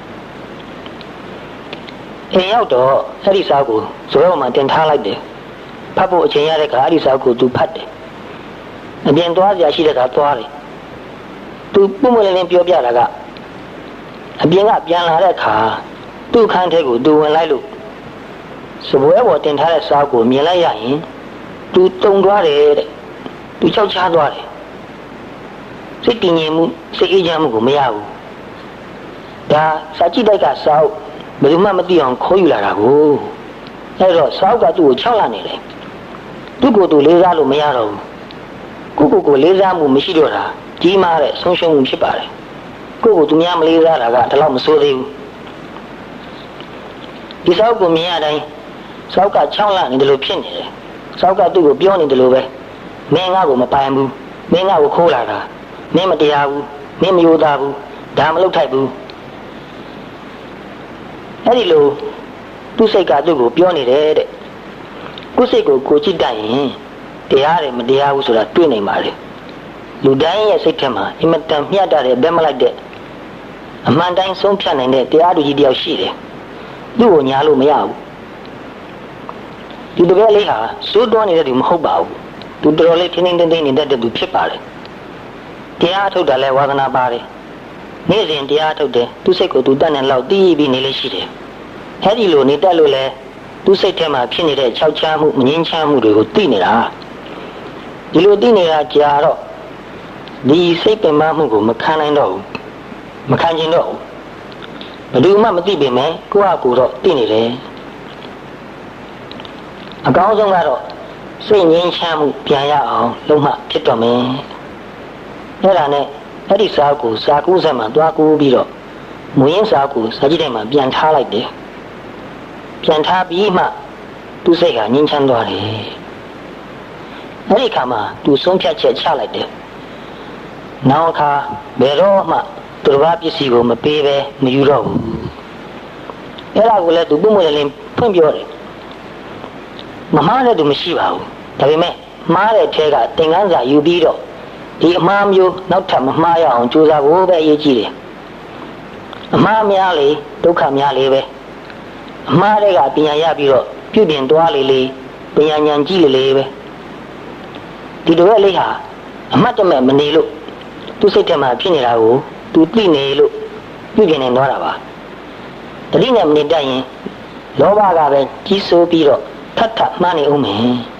အိမ်ရောက်တော့အဲ့ဒီစာကိုဇွဲပေါ်မှာတင်ထားလိုက်တယ်ဖတ်ဖို့အချိန်ရတဲ့ခါအဲ့ဒီစာကိုသူဖတ်တယ်အပြင်သွားစရာရှိတဲ့ခါသွားတယ်သူပုံမလင်းလင်းပြောပြတာကအပြင်ကပြန်လာတဲ့အခါသူ့ခန်းထဲကိုသူဝင်လိုက်လို့စပွဲပေါ်တင်ထားတဲ့စာကိုမြင်လိုက်ရရင်သူတုံသွားတယ်တဲ့သူချောက်ချားသွားတယ်စိတ်တည်ငြိမ်မှုစိတ်အေးချမ်းမှုကိုမရဘူးဒါစာကြည့်တိုက်ကစာအုပ်ဘယ်သူမှမသိအောင်ခိုးယူလာတာကိုအဲ့တော့စာအုပ်ကသူ့ကိုချောက်လာနေတယ်သူ့ကိုယ်သူလေးစားလို့မရတော့ဘူးကိုလေးစားမှုမရှိတော့တာကြီးမားတဲ့ဆုံးရှုံးမှုဖြစ်ပါတယ်ကိုသူများမလေးစားတာကဒါတော့မဆိုးသေးဘူးဒီစာအုပ်ကိုမြင်ရတိုင်းစာအုပ်ကချောက်လာနေတယ်လို့ဖြစ်နေတယ်စာအုပ်ကသူ့ကိုပြောနေတယ်လို့ပဲမင်းငါ့ကိုမပိုင်ဘူးမင်းငါ့ကိုခိုးလာတာမင်းမတရားဘူးမင်းမယိုသားဘူးဒါမလုပ်ထိုက်ဘူးအဲ့ဒီလိုသူ့စိတ်ကသူ့ကိုပြောနေတယ်တဲ့ကိုယ်စိတ်ကိုကိုကြည့်တတ်ရင်တရားတယ်မတရားဘူးဆိုတာတွေ့နိုင်ပါလေလူတိုင်းရဲ့စိတ်ထဲမှာအင်မတန်မျှတတဲ့ဘက်မလိုက်တဲ့အမှန်တိုင်းဆုံးဖြတ်နိုင်တဲ့တရားသူကြီးတယောက်ရှိတယ်သူ့ကိုညာလို့မရဘူးဒီတပည့်လေးဟာစိုးတွန်းနေတဲ့သူမဟုတ်ပါဘူးသူတော်တော်လေးထင်းထင်းထင်းနေတဲ့သူဖြစ်ပါတယ်တရားထုတ်တာလဲဝါသနာပါတယ်နေ့စဉ်တရားထုတ်တယ်သူစိတ်ကိုသူတတ်နေလောက်တီးပြီးနေလေးရှိတယ်အဲဒီလိုနေတတ်လို့လဲသူစိတ်ထဲမှာဖြစ်နေတဲ့ခြောက်ချမ်းမှုမငြင်းချမ်းမှုတွေကိုသိနေတာဒီလိုသိနေတာကြာတော့ဒီစိတ်ပင်ပန်းမှုကိုမခံနိုင်တော့ဘူးမခံကျင်တော့ဘူးဘယ်သူမှမသိပေမဲ့ကိုယ့်အကူတော့သိနေတယ်အကောင်းဆုံးကတော့စိတ်ငြိမ်းချမ်းမှုပြန်ရအောင်လုံးမှဖြစ်တော့မယ်အဲ့ဒါနဲ့အဲ့ဒီစာကိုစာကူးဆက်မှာတွားကူးပြီးတော့မူရင်းစာကိုစာကြည့်တဲ့မှာပြန်ထားလိုက်တယ်ပြန်ထားပြီးမှသူ့စိတ်ကငြိမ်းချမ်းသွားတယ်အဲ့ဒီခါမှာသူဆုံးဖြတ်ချက်ချလိုက်တယ်နောက်အခါဘယ်တော့မှသူတစ်ပါးပစ္စည်းကိုမပေးပဲမယူတော့ဘူးအဲ့ဒါကိုလည်းသူပုံမလင်းဖွင့်ပြောတယ်မမှားတဲ့သူမရှိပါဘူးဒါပေမဲ့မှားတဲ့ထဲကသင်ခန်းစာယူပြီးတော့ဒီအမှားမျိုးနောက်ထပ်မမှားရအောင်ကြိုးစားဖို့ပဲအရေးကြီးတယ်အမှားများလေဒုက္ခများလေပဲအမှားတွေကပညာရပြီးတော့ပြုပြင်သွားလေလေပညာဉာဏ်ကြီးလေလေပဲဒီတော့လေးဟာအမှတ်တမဲ့မနေလို့သူစိတ်ထဲမှာဖြစ်နေတာကိုသူသိနေလို့ပြုပြင်နေသွားတာပါတတိနဲ့မနေတတ်ရင်လောဘကပဲကြီးစိုးပြီးတော့ထပ်ထပ်မှန်းနေဦးမယ်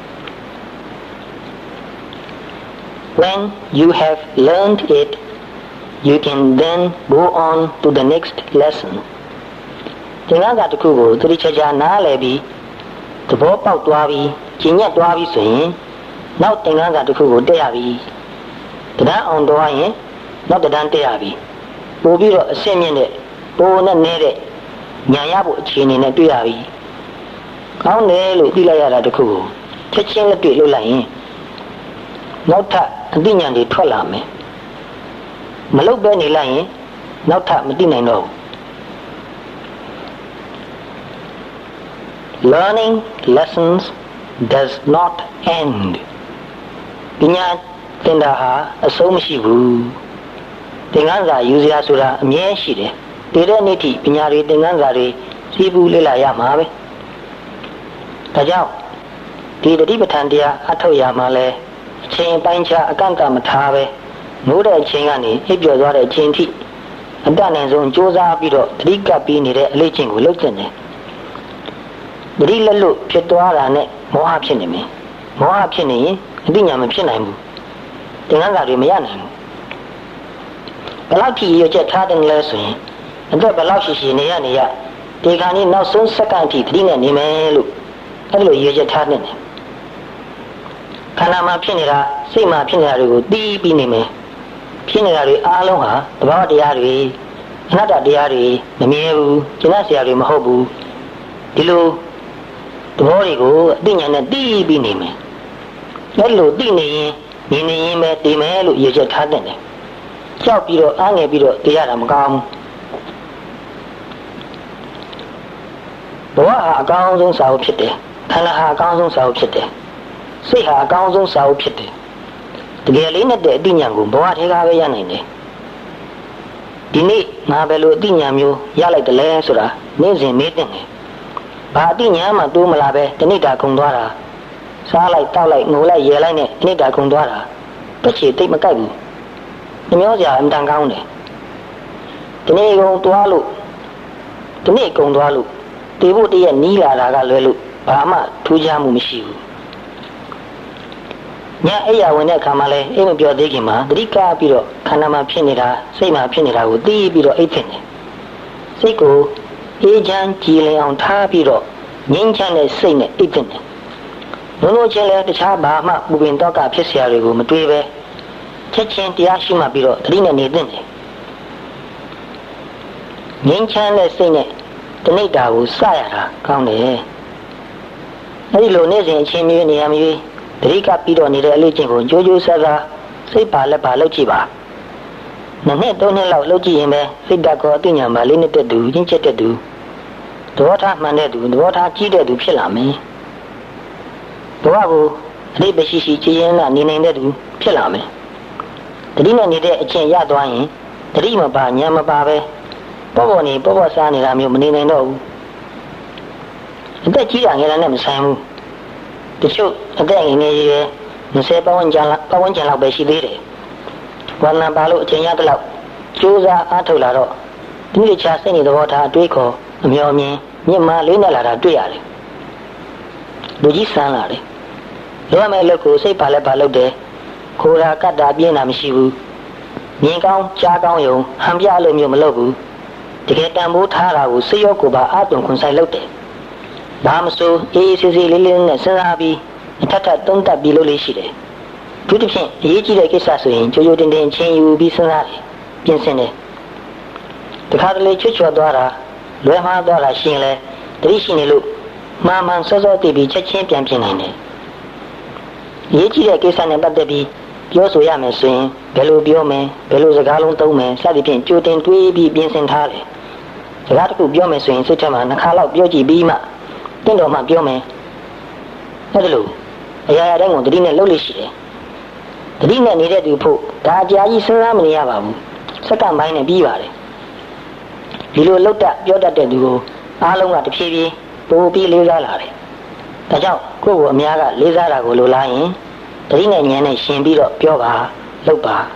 When you have learned it you can then go on to the next lesson သင်္ကန်းကတစ်ခုကိုသတိချာချာနားလည်ပြီးသဘောပေါက်သွားပြီးကျင့်ညက်သွားပြီးဆိုရင်နောက်သင်္ကန်းကတစ်ခုကိုတက်ရပြီတရားအောင်တော့ရင်နောက်တရားတက်ရပြီပို့ပြီးတော့အဆင့်မြင့်တဲ့ပိုးနဲ့နေတဲ့ညာရဖို့အခြေအနေနဲ့တွေ့ရပြီကောင်းတယ်လို့သိလိုက်ရတာတခုကိုချက်ချင်းလက်တွေ့လုပ်လိုက်ရင်နောက်ထပ်အသိဉာဏ်တွေထွက်လာမယ်မလုပ်ပဲနေလိုက်ရင်နောက်ထပ်မသိနိုင်တော့ဘူး Learning lessons does not end ပညာသင်တာဟာအဆုံးမရှိဘူးသင်္ကန်းစာယူစရာဆိုတာအမြဲရှိတယ်တည်တဲ့နေ့ထိပညာတွေသင်္ကန်းစာတွေစီးပူးလေ့လာရမှာပဲဒါကြောင့်ဒီတတိပဋ္ဌာန်တရားအထောက်ရမှာလဲအချိန်ပိုင်းခြားအကန့်အသတ်မထားပဲမိုးတဲ့အချိန်ကနေအိပ်ပျော်သွားတဲ့အချိန်ထိအတတ်နိုင်ဆုံးကြိုးစားပြီးတော့တတိကပ်ပြီးနေတဲ့အလေးချင်းကိုလုပ်ကျင်တယ်တတိလက်လွတ်ဖြစ်သွားတာနဲ့မောဟဖြစ်နေမယ်မောဟဖြစ်နေရင်အသိဉာဏ်မဖြစ်နိုင်ဘူးသင်္ကန်းစာတွေမရနိုင်ဘူးဘယ်လောက်ထိရွေးချက်ထားတယ်လဲဆိုရင်အသက်ဘယ်လောက်ရှိနေရဒီခါนี้နောက်ဆုံးစက္ကန့်အထိတတိနဲ့နေမယ်လို့အဲ့လိုရွေးချက်ထားနေတယ်ခန္ဓာမှာဖြစ်နေတာစိတ်မှာဖြစ်နေတာတွေကိုသိပြီးနေမယ်ဖြစ်နေတာတွေအားလုံးဟာသဘာဝတရားတွေအနတ္တတရားတွေမမြဲဘူးကျင့်ဆရာတွေမဟုတ်ဘူးဒီလိုသဘောတွေကိုအသိဉာဏ်နဲ့သိပြီးနေမယ်အဲ့လိုသိနေရင်နေနေရင်ပဲတည်မယ်လို့ရွေးချက်ထားတဲ့တယ်ကြောက်ပြီးတော့အားငယ်ပြီးတော့တရားတာမကောင်းဘူးဘဝဟာအကောင်းဆုံးစာအုပ်ဖြစ်တယ်ခန္ဓာဟာအကောင်းဆုံးစာအုပ်ဖြစ်တယ်စိတ်ဟာအကောင်းဆုံးစာအုပ်ဖြစ်တယ်တကယ်လေးနဲ့တဲ့အသိဉာဏ်ကိုဘဝထဲကပဲရနိုင်တယ်ဒီနေ့ငါဘယ်လိုအသိဉာဏ်မျိုးရလိုက်တယ်လဲဆိုတာနေ့စဉ်မေးတဲ့တယ်ဘာအသိဉာဏ်မှတိုးမလာပဲတဏိတာခုံသွားတာစားလိုက်တောက်လိုက်ငိုလိုက်ရဲလိုက်နဲ့တဏိတာခုံသွားတာတစ်ချေတိတ်မကြိုက်ဘူးနှမျောစရာအမှန်တန်ကောင်းတယ်ဒီနေ့ကုံသွားလို့ဒီနေ့ကုံသွားလို့တေဖို့တည့်ရနီးလာတာကလွယ်လို့ဘာမှထူးခြားမှုမရှိဘူးညအိယာဝင်တဲ့အခါမှာလဲအိမ်မပြောသေးခင်မှာတတိကပြီးတော့ခန္ဓာမှာဖြစ်နေတာစိတ်မှာဖြစ်နေတာကိုသိပြီးတော့အိပ်ဖြစ်နေစိတ်ကိုအေးချမ်းကြည်လင်အောင်ထားပြီးတော့ငြိမ်းချမ်းတဲ့စိတ်နဲ့အိပ်ဖြစ်နေလုံးချင်းလဲတခြားဘာမှပူပင်တော့ကဖြစ်เสียတွေကိုမတွေးပဲချက်ချင်းတရားရှိမှပြီးတော့တတိနဲ့နေသင့်တယ်ငြိမ်းချမ်းတဲ့စိတ်နဲ့တဏိတာကိုစရတာကောင်းတယ်အဲဒီလိုနေ့စဉ်အချင်းမျိုးနေရမျိုးတတိကပြီးတော့နေတဲ့အလေးချင်းကိုကြိုးကြိုးဆဆစိတ်ပါလက်ပါလုပ်ကြည့်ပါနှစ်နှစ်သုံးနှစ်လောက်လုပ်ကြည့်ရင်ပဲစိတ်ဓာတ်ကောအသိဉာဏ်ပါလေးနဲ့တက်သူရင်းချက်တက်သူသဘောထားမှန်တဲ့သူသဘောထားကြီးတဲ့သူဖြစ်လာမယ်ဘဝကိုအတိတ်ရှိရှိကြည်ရင်ကနေနိုင်တဲ့သူဖြစ်လာမယ်တတိနဲ့နေတဲ့အချင်းရသွားရင်တတိမပါဉာဏ်မပါပဲပေါ့နေပေါ့စားနေတာမျိုးမနေနိုင်တော့ဘူးအသက်ကြီးတာငယ်တာနဲ့မဆိုင်ဘူးတချို့အသက်ငယ်ငယ်ကြီးပဲ20ပတ်ဝန်းကျင်လောက်ပဲရှိသေးတယ်ဝါနာပါလို့အချိန်ရတဲ့လောက်ကြိုးစားအားထုတ်လာတော့ဒီလိုချစိတ်နေသဘောထားအတွေးခေါ်အမျှော်မြင်မြင့်မားလေးနဲ့လာတာတွေ့ရတယ်လူကြီးဆန်းလာတယ်လိုရမယ့်အလုပ်ကိုစိတ်ပါလက်ပါလုပ်တယ်ခိုးတာကတ်တာပြင်းတာမရှိဘူးမြင်ကောင်းကြားကောင်းယုံဟန်ပြအလုပ်မျိုးမလုပ်ဘူးတကယ်တန်ဖိုးထားတာကိုစိတ်ရောကိုယ်ပါအသွင်ခွန်ဆိုင်လုပ်တယ်ဘာမဆိုအေးဆေးဆေးလေးလေးနဲ့စဉ်းစားပြီးအထက်ထပ်သုံးသပ်ပြီးလုပ်လေးရှိတယ်သူတစ်ဖြင့်အရေးကြီးတဲ့ကိစ္စဆိုရင်ကြိုကြိုတင်တင်ချင်းယူပြီးစဉ်းစားတယ်ပြင်ဆင်တယ်တခါတလေချွတ်ချော်သွားတာလွယ်မှားသွားတာရှိရင်လဲတတိရှိနေလို့မှန်မှန်စောစောသိပြီးချက်ချင်းပြန်ပြင်နိုင်တယ်အရေးကြီးတဲ့ကိစ္စနဲ့ပတ်သက်ပြီးပြောဆိုရမယ်ဆိုရင်ဘယ်လိုပြောမယ်ဘယ်လိုစကားလုံးသုံးမယ်စသဖြင့်ကြိုတင်တွေးပြီးပြင်ဆင်ထားတယ်စကားတစ်ခုပြောမယ်ဆိုရင်စိတ်ထဲမှာနှစ်ခါလောက်ပြောကြည့်ပြီးမှတင့်တော်မှပြောမယ်အဲ့ဒါလို့အရာရာတိုင်းကိုတတိနဲ့လှုပ်လို့ရှိတယ်တတိနဲ့နေတဲ့သူဖို့ဒါအကြာကြီးစဉ်းစားမနေရပါဘူးစက္ကန့်ပိုင်းနဲ့ပြီးပါတယ်ဒီလိုလှုပ်တတ်ပြောတတ်တဲ့သူကိုအားလုံးကတဖြည်းဖြည်းပိုပြီးလေးစားလာတယ်ဒါကြောင့်ကိုယ့်ကိုအများကလေးစားတာကိုလိုလားရင်တတိနဲ့ဉာဏ်နဲ့ရှင်ပြီးတော့ပြောပါလှုပ်ပါ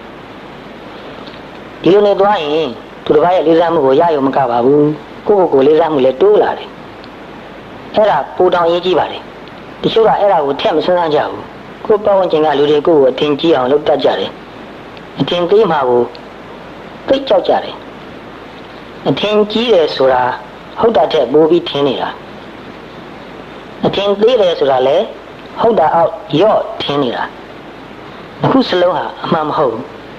ဒီလိုနဲ့သွားရင်သူတစ်ပါးရဲ့လေးစားမှုကိုရရုံမကပါဘူးကိုယ့်ကိုယ်လေးစားမှုလည်းတိုးလာတယ်အဲ့ဒါပူတောင်ရေးကြည့်ပါလေတချို့ကအဲ့ဒါကိုထက်မစဉ်းစားကြဘူးကိုယ်ပတ်ဝန်းကျင်ကလူတွေကိုယ်ကိုအထင်ကြီးအောင်လုပ်တတ်ကြတယ်အထင်သေးမှာကိုသိကြောက်ကြတယ်အထင်ကြီးတယ်ဆိုတာဟုတ်တာထက်ပိုပြီးထင်နေတာအထင်သေးတယ်ဆိုတာလေဟုတ်တာအောက်ရော့ထင်နေတာအခုစလုံးဟာအမှန်မဟုတ်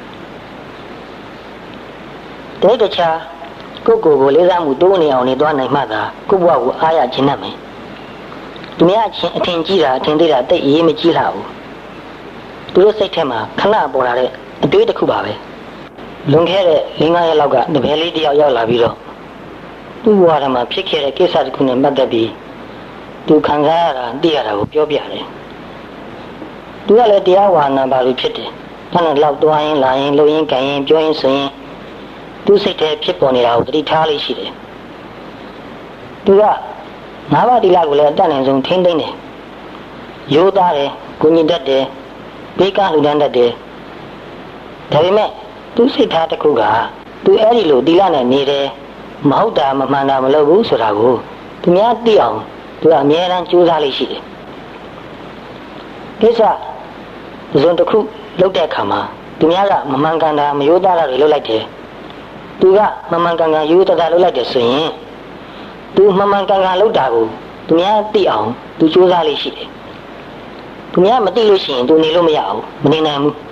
ဘူးတခြားကိုယ့်ကိုယ်လေးစားမှုတိုးနေအောင်နေသွားနိုင်မှသာကိုယ့်ဘဝကိုအားရခြင်းနဲ့မယ်သူများချင်းအထင်ကြီးတာအထင်သေးတာတိတ်အေးမကြီးလာဘူးသူတို့စိတ်ထဲမှာခဏပေါ်လာတဲ့အတွေးတစ်ခုပါပဲလွန်ခဲ့တဲ့5-6ရက်လောက်ကတပည့်လေးတယောက်ရောက်လာပြီးတော့သူ့ဘဝထဲမှာဖြစ်ခဲ့တဲ့ကိစ္စတစ်ခုနဲ့ပတ်သက်ပြီးသူခံစားရတာသိရတာကိုပြောပြတယ်သူကလည်းတရားဝါနာပါလို့ဖြစ်တယ်ဖဏလောက်တွားရင်လာရင်လှုပ်ရင်ကန်ရင်ပြောရင်ဆိုရင်သူစိတ်ထဲဖြစ်ပေါ်နေတာကိုသတိထားလေးရှိတယ်သူကငါးပါးသီလကိုလည်းအတတ်နိုင်ဆုံးထိန်းသိမ်းတယ်ရိုးသားတယ်ကိုညင်တတ်တယ်ဘေးကလှူဒန်းတတ်တယ်ဒါပေမဲ့သူစိတ်ထားတစ်ခုကသူအဲ့ဒီလိုသီလနဲ့နေတယ်မဟုတ်တာမမှန်တာမလုပ်ဘူးဆိုတာကိုသူများသိအောင်သူကအမြဲတမ်းကြိုးစားလေးရှိတယ်ကိစ္စဇွန်တစ်ခုလုပ်တဲ့အခါမှာသူများကမမှန်ကန်တာမရိုးသားတာတွေလုပ်လိုက်တယ်သူကမမှန်ကန်ကန်ရိုးသားတာလုပ်လိုက်တယ်ဆိုရင်သူမမှန်ကန်ကန်လုပ်တာကိုသူများသိအောင်သူကြိုးစားလေးရှိတယ်သူများမသိလို့ရှိရင်သူနေလို့မရဘူးမနေနိုင်ဘူး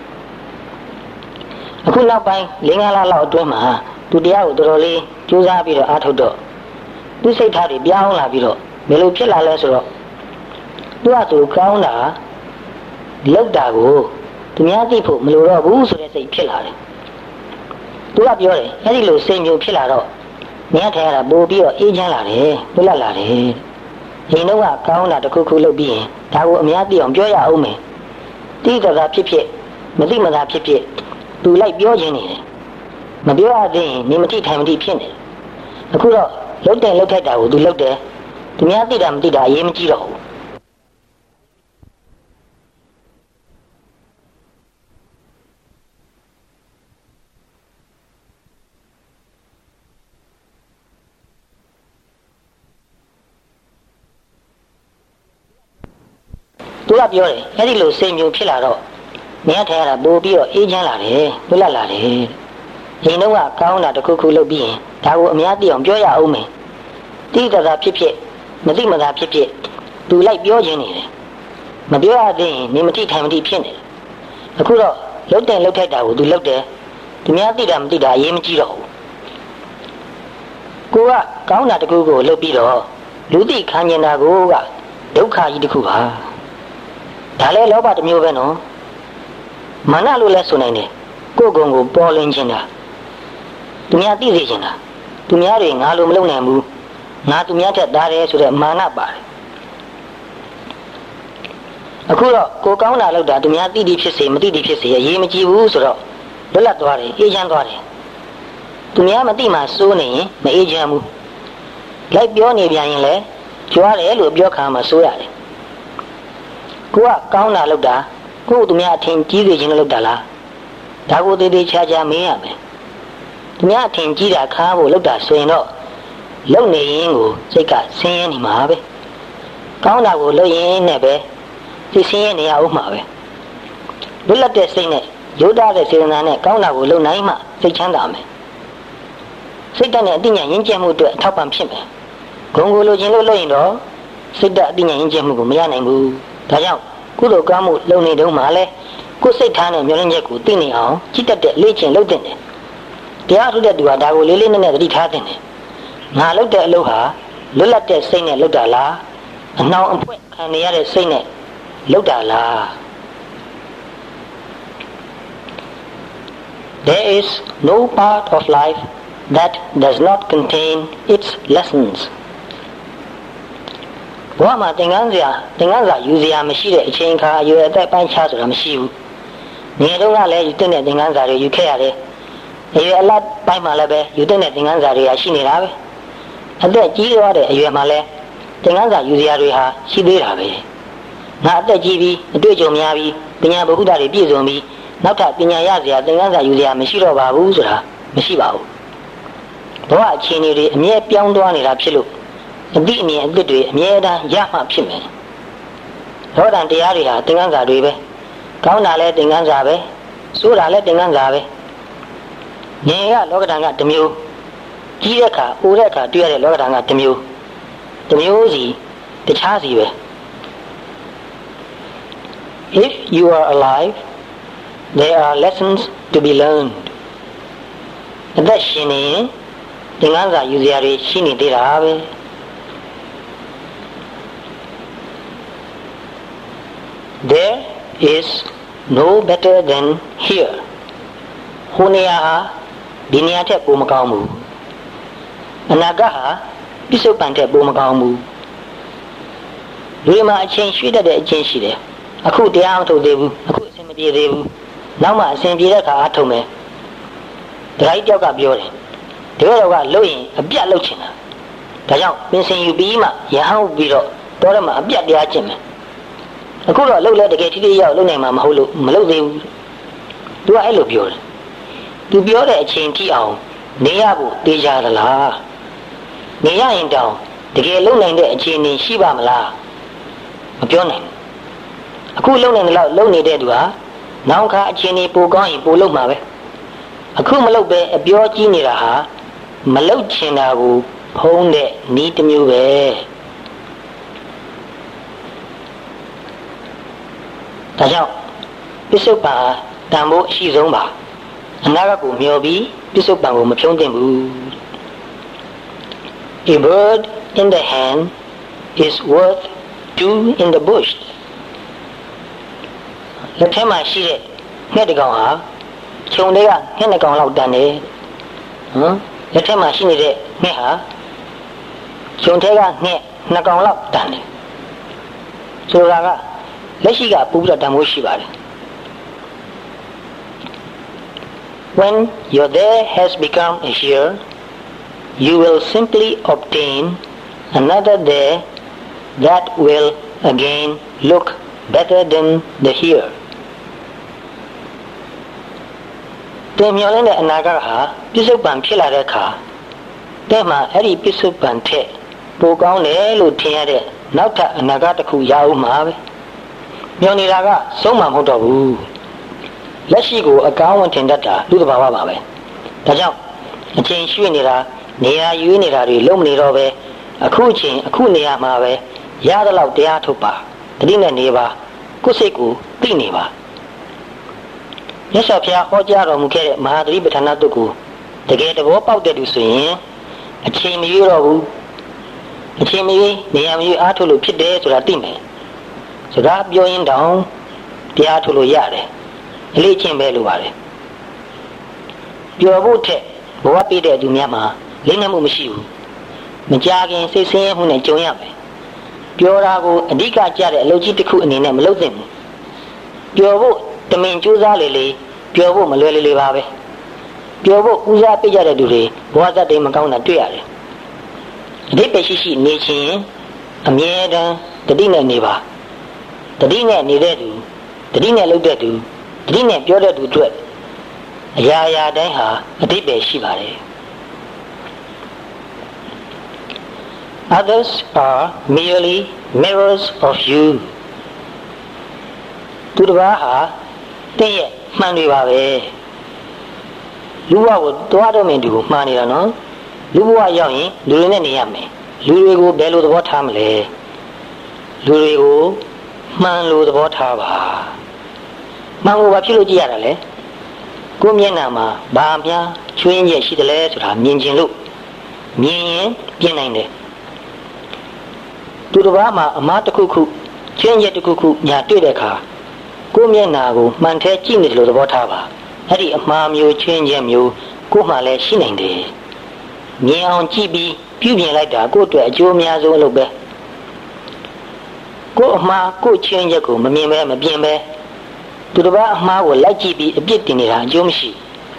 အခုနောက်ပိုင်း5 လလောက်အတွင်းမှာသူတရားကိုတော်တော်လေးကြိုးစားပြီးတော့အားထုတ်တော့သူစိတ်ထားတွေပြောင်းလာပြီးတော့ဘယ်လိုဖြစ်လာလဲဆိုတော့သူကသူကောင်းတာလောက်တာကိုသူများသိဖို့မလိုတော့ဘူးဆိုတဲ့စိတ်ဖြစ်လာတယ်သူကပြောတယ်အဲ့ဒီလိုစိတ်မျိုးဖြစ်လာတော့မြတ်ထဲရတာပို့ပြီးတော့အေးချမ်းလာတယ်လွတ်လပ်လာတယ်ဒီတော့ကကောင်းတာတစ်ခုခုလုပ်ပြီးရင်ဒါကိုအများသိအောင်ပြောရအောင်မယ်တိတသာဖြစ်ဖြစ်မသိမသာဖြစ်ဖြစ်သူလိုက်ပြောခြင်းနေတယ်မပြောရသေးရင်နေမတိထိုင်မတိဖြစ်နေတယ်အခုတော့လုတ်တယ်လုတ်ထိုက်တာကိုသူလုတ်တယ်သူများသိတာမသိတာအရေးမကြီးတော့ဘူးသူကပြောတယ်အဲ့ဒီလိုစိတ်မျိုးဖြစ်လာတော့မြတ်ထဲရတာပို့ပြီးတော့အေးချမ်းလာတယ်လွတ်လပ်လာတယ်ဒီတော့ကကောင်းတာတစ်ခုခုလုပ်ပြီးရင်ဒါကိုအများသိအောင်ပြောရအောင်မယ်တိတသာဖြစ်ဖြစ်မသိမသာဖြစ်ဖြစ်သူလိုက်ပြောခြင်းနေတယ်မပြောရသေးရင်နေမတိထိုင်မတိဖြစ်နေတယ်အခုတော့လုတ်တယ်လုတ်ထိုက်တာကိုသူလုတ်တယ်သူများသိတာမသိတာအရေးမကြီးတော့ဘူးကိုကကောင်းတာတစ်ခုကိုလုပ်ပြီးတော့လူသိခံကျင်တာကိုကဒုက္ခကြီးတစ်ခုပါဒါလည်းလောဘတစ်မျိုးပဲနော်မာနလို့လည်းဆိုနိုင်တယ်ကိုယ်ကုံကိုပေါ်လင်းခြင်းတာသူများသိစေခြင်းတာသူများတွေငါလိုမလုပ်နိုင်ဘူးငါသူများထက်သားတယ်ဆိုတဲ့မာနပါတယ်အခုတော့ကိုကောင်းတာလုပ်တာသူများသိသည်ဖြစ်စေမသိသည်ဖြစ်စေအရေးမကြီးဘူးဆိုတော့လွတ်လပ်သွားတယ်အေးချမ်းသွားတယ်သူများမသိမှစိုးနေရင်မအေးချမ်းဘူးလိုက်ပြောနေပြန်ရင်လည်းကြွားတယ်လို့ပြောခံမှစိုးရတယ်ကိုကကောင်းတာလုပ်တာကိုသူများအထင်ကြီးစေခြင်းလုပ်တာလားဒါကိုသေးသေးချာချာမေးရမယ်သူများအထင်ကြီးတာခါဖို့လုပ်တာဆိုရင်တော့လုပ်နေရင်ကိုစိတ်ကဆင်းရဲနေမှာပဲကောင်းတာကိုလုပ်ရင်နဲ့ပဲသိဆင်းရဲနေရအောင်မှာပဲလွတ်လပ်တဲ့စိတ်နဲ့ရိုးသားတဲ့စေတနာနဲ့ကောင်းတာကိုလုပ်နိုင်မှစိတ်ချမ်းသာမယ်စိတ်ဓာတ်နဲ့အသိဉာဏ်ရင့်ကျက်မှုအတွက်အထောက်ပံ့ဖြစ်မယ်ဂုဏ်ကိုလိုချင်လို့လုပ်ရင်တော့စိတ်ဓာတ်အသိဉာဏ်ရင့်ကျက်မှုကိုမရနိုင်ဘူးဒါကြောင့်ကုသိုလ်ကောင်းမှုလုပ်နေတုန်းမှာလဲကိုယ်စိတ်ထားနဲ့မျှော်လင့်ချက်ကိုသိနေအောင်ကြည်တတ်တဲ့လေ့ကျင့်လုပ်တဲ့တရားထုတ်တဲ့သူကဒါကိုလေးလေးနက်နက်သတိထားတဲ့ငါလုပ်တဲ့အလုပ်ဟာလွတ်လပ်တဲ့စိတ်နဲ့လုပ်တာလားအနှောင်အဖွဲခံနေရတဲ့စိတ်နဲ့လုပ်တာလား There is no part of life that does not contain its lessons ဘဝမှာသင်ခန်းစာယူစရာမရှိတဲ့အချိန်ခါအရွယ်အသက်ပိုင်းခြားဆိုတာမရှိဘူးငယ်တော့ကလည်းယူတဲ့သင်ခန်းစာတွေယူခဲ့ရတယ်အရွယ်အလတ်ပိုင်းမှာလည်းပဲယူတဲ့သင်ခန်းစာတွေကရှိနေတာပဲအသက်ကြီးသွားတဲ့အရွယ်မှာလည်းသင်ခန်းစာယူစရာတွေဟာရှိသေးတာပဲငါအသက်ကြီးပြီးအတွေ့အကြုံများပြီးပညာဗဟုသုတတွေပြည့်စုံပြီးနောက်ထပ်ပညာရစရာသင်ခန်းစာယူစရာမရှိတော့ပါဘူးဆိုတာမရှိပါဘူးဘဝအခြေအနေတွေအမြဲပြောင်းသွားနေတာဖြစ်လို့အတိအမြင်အသစ်တွေအမြဲတမ်းရမှဖြစ်မယ်သောတန်တရားတွေဟာသင်ခန်းစာတွေပဲကောင်းတာလည်းသင်ခန်းစာပဲဆိုးတာလည်းသင်ခန်းစာပဲငယ်ကလောကဓာတ်ကတစ်မျိုးကြီးတဲ့အခါအိုတဲ့အခါတွေ့ရတဲ့လောကဓာတ်ကတစ်မျိုးစီတခြားစီပဲ If you are alive there are lessons to be learned အသက်ရှင်နေသင်ခန်းစာယူစရာတွေရှိနေသေးတာပဲ There is no better than here ဟိုနေရာဟာဒီနေရာထက်ပိုမကောင်းဘူးအနာဂတ်ဟာပြစ္ဆုတ်ပံထက်ပိုမကောင်းဘူးလူတွေမှာအချင်းရွှေ့တတ်တဲ့အချင်းရှိတယ်အခုတရားမထုတ်သေးဘူးအခုအဆင်မပြေသေးဘူးနောက်မှအစဉ်ပြေတဲ့အခါအားထုတ်မယ်ဒရိုက်တယောက်ကပြောတယ်ဒီလိုတော့ကလှုပ်ရင်အပြတ်လှုပ်ချင်တာဒါကြောင့်ပင်စင်ယူပြီးမှရဟန်းပြီးတော့တော်တယ်မှာအပြတ်တရားကျင့်မယ်အခုတော့လှုပ်လဲတကယ်ထိထိရောက်လှုပ်နိုင်မှာမဟုတ်လို့မလှုပ်သေးဘူးသူကအဲ့လိုပြောတယ်သူပြောတဲ့အချိန်ထိအောင်နေရဖို့တေးကြသလားနေရရင်တောင်တကယ်လုံနိုင်တဲ့အခြေအနေရှိပါမလားမပြောနိုင်အခုလုံနိုင်တယ်လို့လုံနေတဲ့သူဟာနောက်ခါအခြေအနေပိုကောင်းရင်ပိုလုံမှာပဲအခုမလုံပဲအပြောကြီးနေတာဟာမလုံချင်တာကိုဖုံးတဲ့နီးတစ်မျိုးပဲဒါကြောင့်ပစ္စုပန်တန်ဖို့အရှိဆုံးပါအနာဂတ်ကိုမျှော်ပြီးပစ္စုပန်ကိုမဖြုံးသင့်ဘူး A bird in the hand is worth two in the bush လက်ထဲမှာရှိတဲ့ငှက်တစ်ကောင်ဟာခြုံတွေကငှက်နှစ်ကောင်လောက်တန်တယ်လက်ထဲမှာရှိနေတဲ့ငှက်ဟာခြုံထဲကငှက်နှစ်ကောင်လောက်တန်တယ်ဆိုတာကလက်ရှိကပူပြီးတော့တန်ဖို့ရှိပါတယ် When your there has become a here you will simply obtain another there that will again look better than the here တင်မျောလင်းတဲ့အနာဂတ်ဟာပြစ္ဆုတ်ပံဖြစ်လာတဲ့အခါတဲ့မှာအဲ့ဒီပြစ္ဆုတ်ပံထက်ပိုကောင်းတယ်လို့ထင်ရတဲ့နောက်ထပ်အနာဂတ်တစ်ခုရအောင်မှာပဲမျောနေတာကဆုံးမမဟုတ်တော့ဘူးလက်ရှိကိုအကောင်းဝင်ထင်တတ်တာလူသဘာဝပါပဲဒါကြောင့်အချိန်ရွှေ့နေတာနေရာရွေးနေတာတွေလုံးမနေတော့ပဲအခုအချိန်အခုနေရာမှာပဲရတဲ့လောက်တရားထုတ်ပါတတိနဲ့နေပါကိုယ်စိတ်ကိုသိနေပါမြတ်စွာဘုရားဟောကြားတော်မူခဲ့တဲ့မဟာသတိပဋ္ဌာန်တုတ်ကိုတကယ်သဘောပေါက်တဲ့သူဆိုရင်အချိန်မရွေးတော့ဘူးအချိန်မရွေးနေရာမရွေးအားထုတ်လို့ဖြစ်တယ်ဆိုတာသိမယ်စကားပြောရင်တောင်တရားထုတ်လို့ရတယ်အလေးချင်းပဲလိုပါတယ်ပျော်ဖို့ထက်ဘဝပြည့်တဲ့သူများမှာလိမ့်နေမှုမရှိဘူးမကြခင်စိတ်ဆင်းရဲမှုနဲ့ကြုံရမယ်ပျော်တာကိုအဓိကကြတဲ့အလုပ်ကြီးတစ်ခုအနေနဲ့မလုပ်သင့်ဘူးပျော်ဖို့တမင်ကြိုးစားလေပျော်ဖို့မလွယ်လေပါပဲပျော်ဖို့ဦးစားပေးကြတဲ့သူတွေဘဝဇတ်တွေမကောင်းတာတွေ့ရတယ်အဓိပ္ပာယ်ရှိနေခြင်းအမြဲတမ်းတတိနဲ့နေပါတတိနဲ့နေတဲ့သူတတိနဲ့လုပ်တဲ့သူတတိနဲ့ပြောတဲ့သူအတွက်အရာရာတိုင်းဟာအဓိပ္ပာယ်ရှိပါတယ် Others are merely mirrors of you သူတစ်ပါးဟာတည့်ရဲ့မှန်တွေပါပဲလူဘဝကိုတွားတော့မင်းသူကိုမှားနေတာနော်လူဘဝရောက်ရင်လူတွေနဲ့နေရမယ်လူတွေကိုဘယ်လိုသဘောထားမလဲလူတွေကိုမှန်လို့သဘောထားပါမှန်ကိုဘာဖြစ်လို့ကြည့်ရတာလဲကိုယ်မျက်နှာမှာဘာများချွင်းချက်ရှိတယ်လဲဆိုတာမြင်ခြင်းလို့မြင်ရင်ပြင်နိုင်တယ်သူတစ်ပါးမှာအမားတစ်ခုခုချွင်းချက်တစ်ခုခုညာတွေ့တဲ့အခါကိုယ်မျက်နှာကိုမှန်ထဲကြည့်နေတယ်လို့သဘောထားပါအဲ့ဒီအမှားမျိုးချွင်းချက်မျိုးကိုယ်မှလည်းရှိနိုင်တယ်မြင်အောင်ကြည့်ပြီးပြုပြင်လိုက်တာကိုယ့်အတွက်အကျိုးအများဆုံးလို့ပဲကိုယ်အမှားကိုယ်ချွင်းချက်ကိုမမြင်ပဲမပြင်ပဲသူတစ်ပါးအမှားကိုလိုက်ကြည့်ပြီးအပြစ်တင်နေတာအကျိုးမရှိ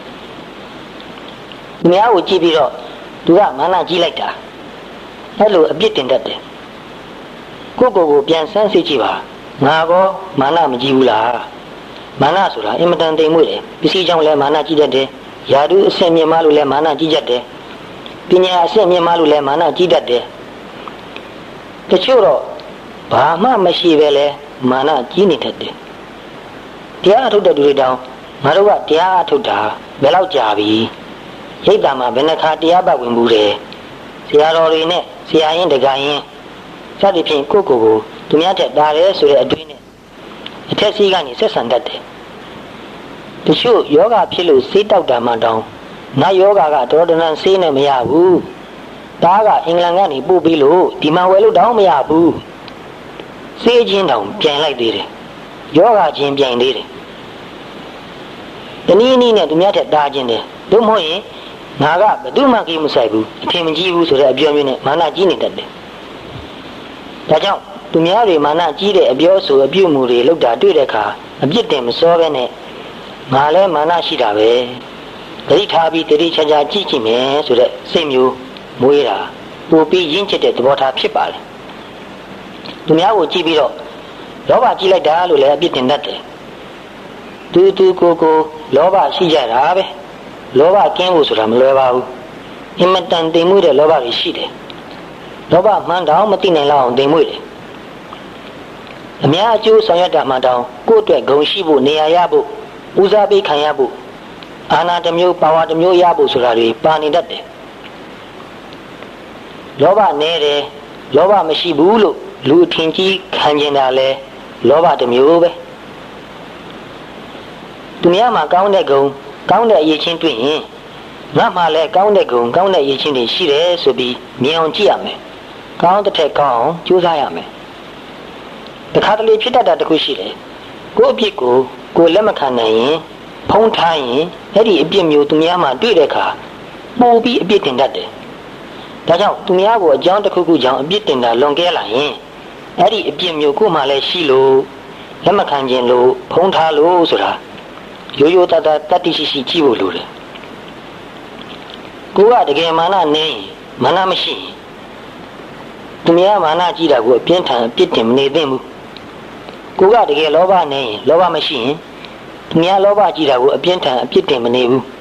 သူများကိုကြည့်ပြီးတော့သူကမာနကြီးလိုက်တာအဲ့လိုအပြစ်တင်တတ်တယ်ကိုယ့်ကိုယ်ပြန်ဆန်းစစ်ကြည့်ပါငါကောမာနမကြီးဘူးလားမာနဆိုတာအင်မတန်တိမ်မွေ့တယ်ပစ္စည်းကြောင့်လည်းမာနကြီးတတ်တယ်ယာတုအဆင့်မြင့်မလို့လည်းမာနကြီးတတ်တယ်ပညာအဆင့်မြင့်မလို့လည်းမာနကြီးတတ်တယ်တချို့တော့ဘာမှမရှိပဲလဲမာနကြီးနေတတ်တယ်တရားအထုတ်တဲ့သူတွေတောင်ငါတို့ကတရားအထုတ်တာဘယ်လောက်ကြာပြီရိတ်တာမှာဘယ်နှခါတရားပတ်ဝင်ဘူးတယ်ဆရာတော်တွေနဲ့ဆရာရင်တကရင်စသဖြင့်ကိုယ့်ကိုယ်ကိုသူများထက်တာတယ်ဆိုတဲ့အတွေးနဲ့အထက်စီးကနေဆက်ဆံတတ်တယ်တချို့ယောဂဖြစ်လို့စေးတောက်တာမှတောင်ငါယောဂကတော်တော်များစေးနဲ့မရဘူးဒါကအင်္ဂလန်ကနေပို့ပြီးလို့ဒီမှာဝယ်လို့တောင်မရဘူးစေးချင်းတောင်ပြန်လိုက်သေးတယ်ယောဂချင်းပြန်သေးတယ်တနည်းနည်းနဲ့သူများထက်တာချင်းတယ်တို့မဟုတ်ရင်ငါကဘယ်သူမှကိမဆိုင်ဘူးအထင်မကြီးဘူးဆိုတဲ့အပြောမျိုးနဲ့မာနကြီးနေတတ်တယ်ဒါကြောင့်သူများတွေမာနကြီးတဲ့အပြောဆိုအပြုမှုတွေလုပ်တာတွေ့တဲ့အခါအပြစ်တင်မစောပဲနဲ့ငါလည်းမာနရှိတာပဲတတိထားပြီးတတိချာချာကြည့်ကြည့်မယ်ဆိုတဲ့စိတ်မျိုးမွေးတာပိုပြီးရင့်ကျက်တဲ့သဘောထားဖြစ်ပါလေသူများကိုကြည့်ပြီးတော့လောဘကြည့်လိုက်တာလို့လည်းအပြစ်တင်တတ်တယ်သူကိုလောဘရှိကြတာပဲလောဘကင်းဖို့ဆိုတာမလွယ်ပါဘူးအင်မတန်တိမ်မွေ့တဲ့လောဘတွေရှိတယ်လောဘမှန်တောင်မသိနိုင်လောက်အောင်တိမ်မွေ့တယ်အများအကျိုးဆောင်ရွက်တာမှတောင်ကိုယ့်အတွက်ဂုဏ်ရှိဖို့နေရာရဖို့ဦးစားပေးခံရဖို့အာဏာတစ်မျိုးပါဝါတစ်မျိုးရဖို့ဆိုတာတွေပါနေတတ်တယ်လောဘနဲ့တယ်လောဘမရှိဘူးလို့လူအထင်ကြီးခံကျင်တာလဲလောဘတစ်မျိုးပဲသူများမှာကောင်းတဲ့ဂုဏ်ကောင်းတဲ့အရေးချင်းတွေ့ရင်ငါမှလည်းကောင်းတဲ့ဂုဏ်ကောင်းတဲ့အရေးချင်းတွေရှိတယ်ဆိုပြီးမြင်အောင်ကြည့်ရမယ်ကောင်းတဲ့ထက်ကောင်းအောင်ကြိုးစားရမယ်တခါတလေဖြစ်တတ်တာတခုရှိတယ်ကိုယ့်အပြစ်ကိုလက်မခံနိုင်ရင်ဖုံးထားရင်အဲ့ဒီအပြစ်မျိုးသူများမှာတွေ့တဲ့အခါပိုပြီးအပြစ်တင်တတ်တယ်ဒါကြောင့်သူများကိုအကြောင်းတစ်ခုခုကြောင့်အပြစ်တင်တာလွန်ကဲလာရင်အဲ့ဒီအပြစ်မျိုးကိုမှလည်းရှိလို့လက်မခံခြင်းလို့ဖုံးထားလို့ဆိုတာရိုးရိုးသားသားတတိရှိရှိကြည့်ဖို့လိုတယ်ကိုကတကယ်မာနနေရင်မာနမရှိရင်သူများမာနကြည့်တာကိုအပြင်းထန်အပြစ်တင်မနေသင့်ဘူးကိုကတကယ်လောဘနေရင်လောဘမရှိရင်သူများလောဘကြည့်တာကိုအပြင်းထန်အပြစ်တင်မနေဘူး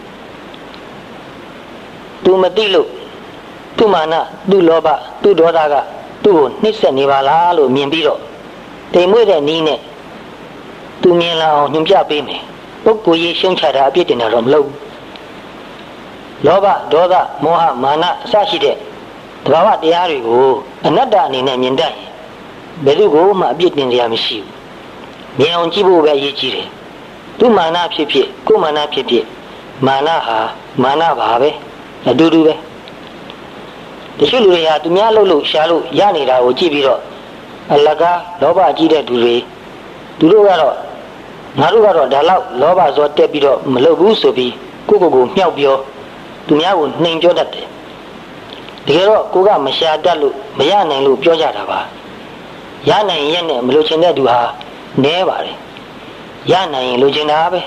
သူမသိလို့သူမာနသူလောဘသူဒေါသကသူ့ကိုနှိမ့်ဆက်နေပါလားလို့မြင်ပြီးတော့တိမ်မွေ့တဲ့နည်းနဲ့သူမြင်လာအောင်ညွှန်ပြပေးမယ်ပုဂ္ဂိုလ်ရေးရှုံးချတာအပြစ်တင်တာတော့မလုပ်ဘူးလောဘဒေါသမောဟမာနအစရှိတဲ့သဘာဝတရားတွေကိုအနတ္တအနေနဲ့မြင်တတ်ရင်ဘယ်သူကိုမှအပြစ်တင်ကြရမရှိဘူးမြင်အောင်ကြည့်ဖို့ပဲအရေးကြီးတယ်သူမာနဖြစ်ဖြစ်ကိုယ်မာနဖြစ်ဖြစ်မာနဟာမာနပါပဲအတူတူပဲတချို့လူတွေဟာသူများလှုပ်လို့ရှာလို့ရနေတာကိုကြည့်ပြီးတော့အလကားလောဘကြီးတဲ့သူတွေသူတို့ကတော့ငါတို့ကတော့ဒါလောက်လောဘဇောတက်ပြီးတော့မလုပ်ဘူးဆိုပြီးကိုယ့်ကိုယ်မြှောက်ပြောသူများကိုနှိမ်ပြောတတ်တယ်တကယ်တော့ကိုကမရှာတတ်လို့မရနိုင်လို့ပြောကြတာပါရနိုင်ရင်နဲ့မလို့ချင်တဲ့သူဟာနဲပါတယ်ရနိုင်ရင်လိုချင်တာပဲ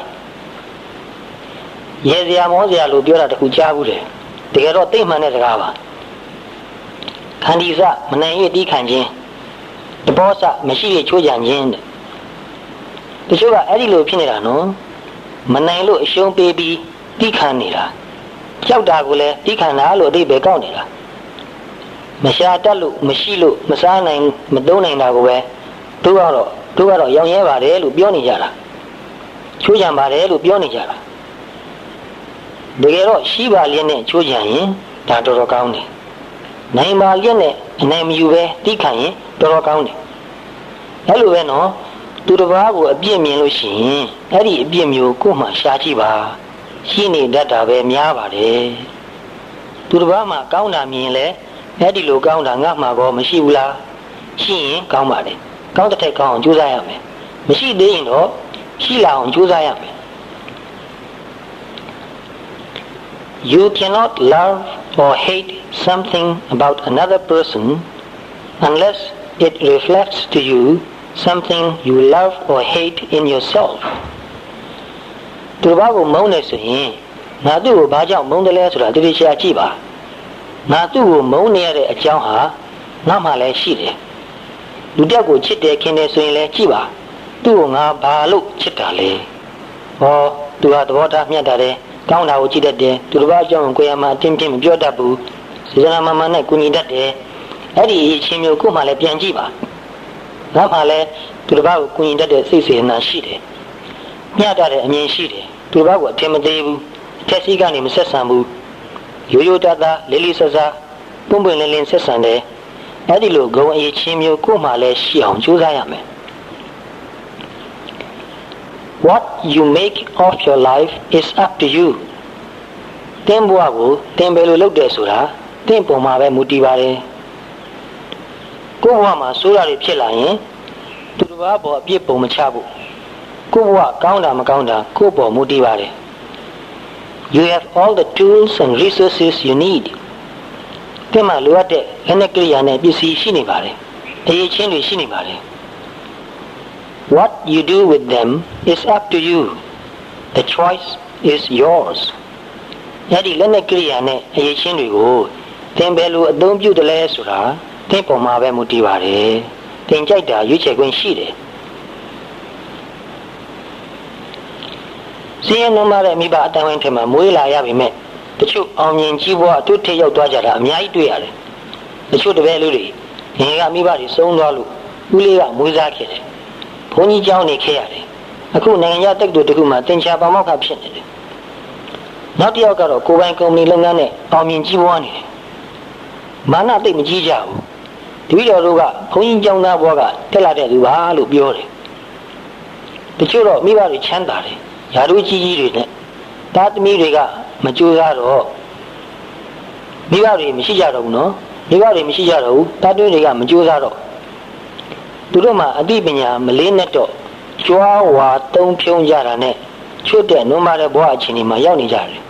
ရေစရာမောစရာလို့ပြောတာတခုကြားဘူးတယ်တကယ်တော့သိမှန်တဲ့စကားပါခန္တီစမနိုင်ရတီးခံခြင်းတဘောစမရှိရချိုးကြံခြင်းတဲ့တချို့ကအဲ့ဒီလိုဖြစ်နေတာနော်မနိုင်လို့အရှုံးပေးပြီးတီးခံနေတာကြောက်တာကိုလည်းတီးခံတာလို့အဓိပ္ပာယ်ကောက်နေတာမရှာတတ်လို့မရှိလို့မစားနိုင်မသုံးနိုင်တာကိုပဲတို့ကတော့ရောင်ရဲပါတယ်လို့ပြောနေကြတာချိုးကြံပါတယ်လို့ပြောနေကြတာတကယ်တော့ရှိပါလျက်နဲ့ချိုးကြံရင်ဒါတော်တော်ကောင်းတယ်နိုင်ပါလျက်နဲ့အနိုင်မယူပဲတီးခံရင်တော်တော်ကောင်းတယ်အဲ့လိုပဲနော်သူတစ်ပါးကိုအပြစ်မြင်လို့ရှိရင်အဲ့ဒီအပြစ်မျိုးကိုယ်မှရှာကြည့်ပါရှိနေတတ်တာပဲများပါတယ်သူတစ်ပါးမှာကောင်းတာမြင်လဲအဲ့ဒီလိုကောင်းတာငါ့မှာကောမရှိဘူးလားရှိရင်ကောင်းပါတယ်ကောင်းတဲ့ထက်ကောင်းအောင်ကြိုးစားရမယ်မရှိသေးရင်တော့ရှိလာအောင်ကြိုးစားရမယ် You cannot love or hate something about another person unless it reflects to you something you love or hate in yourself သူဘာကိုမုန်းနေဆိုရင်ငါသူ့ကိုဘာကြောင့်မုန်းတယ်လဲဆိုတာတတိယကြည့်ပါငါသူ့ကိုမုန်းနေရတဲ့အကြောင်းဟာငါမှလည်းရှိတယ်လူတက်ကိုချစ်တယ်ခင်တယ်ဆိုရင်လည်းကြည့်ပါသူ့ကိုငါဘာလို့ချစ်တာလဲဟောသူဟာသဘောထားမြတ်တာတယ်ကောင်းတာကိုကြည့်တတ်တယ်သူတစ်ပါးအကြောင်းကိုယ်ရမှာအတင်းပြင်းမပြောတတ်ဘူးစေတနာမှန်မှန်နဲ့ကူညီတတ်တယ်အဲ့ဒီအချင်းမျိုးကိုမှလည်းပြန်ကြည့်ပါငါမှလည်းသူတစ်ပါးကိုကူညီတတ်တဲ့စိတ်စေတနာရှိတယ်မြတ်တဲ့အမြင်ရှိတယ်သူတစ်ပါးကိုအထင်မသေးဘူးအထက်စီးကနေမဆက်ဆံဘူးရိုးရိုးသားသားလေးလေးဆဆပွင့်ပွင့်လင်းလင်းဆက်ဆံတယ်အဲ့ဒီလိုဂုဏ်အရေးချင်းမျိုးကိုမှလည်းရှိအောင်ကြိုးစားရမယ် What you make of your life is up to you သင်ဘဝကိုသင်ဘယ်လိုလုပ်တယ်ဆိုတာသင်ပုံမှာပဲမူတည်ပါတယ်ကိုယ့်ဘဝမှာဆိုးတာတွေဖြစ်လာရင်သူတစ်ပါးပေါ်အပြစ်ပုံမချဖို့ကိုယ့်ဘဝကောင်းတာမကောင်းတာကိုယ့်ပေါ်မူတည်ပါတယ် You have all the tools and resources you need သင်မှာလိုအပ်တဲ့လက်နက်ကိရိယာနဲ့ပစ္စည်းရှိနေပါတယ်အရေးချင်းတွေရှိနေပါတယ်What you do with them is up to you The choice is yours. အဲ့ဒီလက်နဲ့ကိရိယာနဲ့အရေးချင်းတွေကိုသင်ဘယ်လိုအသုံးပြုတယ်လဲဆိုတာသင်ပုံမှာပဲမူတည်ပါတယ်သင်ကြိုက်တာရွေးချယ်ခွင့်ရှိတယ်စီးရင်လုံးမတဲ့မိဘအတိုင်းဝိုင်းထဲမှာမွေးလာရပြီမဲ့တချို့အောင်မြင်ကြီးဘွားအထွတ်ထိပ်ရောက်သွားကြတာအများကြီးတွေ့ရတယ်တချို့တပည့်လူတွေငယ်ကမိဘတွေဆုံးသွားလို့ဦးလေးကမွေးစားခဲ့တယ်ဘုန်းကြီးကျောင်းနေခဲ့ရတယ်အခုနိုင်ငံတကာတက္ကသိုလ်တစ်ခုမှာသင်္ချာပါမောက္ခဖြစ်နေတယ်နောက်တစ်ယောက်ကတော့ကိုယ်ပိုင်ကုမ္ပဏီလုပ်ငန်းနဲ့အောင်မြင်ကြီးပွားနေတယ်မာနသိမ့်မကြီးကြဘူးတပည့်တော်တို့ကဘုန်းကြီးကျောင်းသားဘွားကတက်လာတဲ့သူပါလို့ပြောတယ်တချို့တော့မိဘတွေချမ်းသာတယ်ယာတို့ကြီးကြီးတွေနဲ့သားသမီးတွေကမကြိုးစားတော့မိဘတွေမရှိကြတော့ဘူးနော်မိဘတွေမရှိကြတော့ဘူးသားသမီးတွေကမကြိုးစားတော့သူတို့မှအသိပညာမလေးနဲ့တော့ကြွားဝါတုံးဖြုံးကြတာနဲ့ချွတ်တဲ့နုံမာတဲ့ဘဝအချိန်ဒီမှာရောက်နေကြတယ်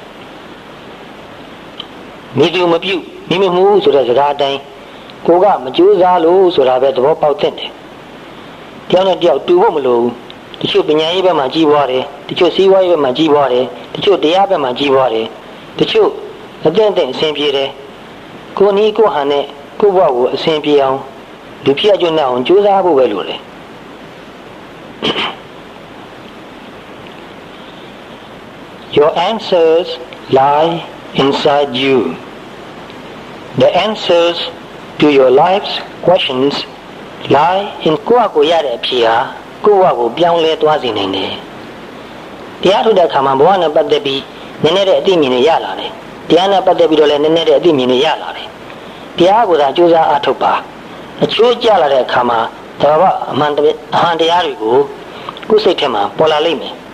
မိသူမပြုတ်မိမမှုဆိုတဲ့စကားအတိုင်းကိုကမကြိုးစားလို့ဆိုတာပဲသဘောပေါက်တဲ့တယ်တယောက်နဲ့တယောက်တူဖို့မလိုဘူးတချို့ပညာရေးဘက်မှာကြီးပွားတယ်တချို့စီးပွားရေးဘက်မှာကြီးပွားတယ်တချို့တရားဘက်မှာကြီးပွားတယ်တချို့အသင့်အဆင်ပြေတယ်ကိုနီးကိုဟန်နဲ့ကိုဘဝကိုအဆင်ပြေအောင်လူဖြစ်အကျိုးနဲ့အောင်ကြိုးစားဖို့ပဲလိုတယ်Your answers lie inside you. The answers to your life's questions lie in ကိုယ့်အကိုရတဲ့အဖြေဟာကိုယ့်ဘဝကိုပြောင်းလဲသွားစေနိုင်တယ်။တရားထုတ်တဲ့အခါမှာဘဝနဲ့ပတ်သက်ပြီးနည်းနည်းတဲ့အသိဉာဏ်တွေရလာတယ်။တရားနဲ့ပတ်သက်ပြီးတော့လည်းနည်းနည်းတဲ့အသိဉာဏ်တွေရလာတယ်။တရားကိုသာကြိုးစားအားထုတ်ပါ။အချိုးကျလာတဲ့အခါမှာဒါဘအမှန်တရားတွေကိုကိုယ်စိတ်ထဲမှာပေါ်လာလိမ့်မယ်။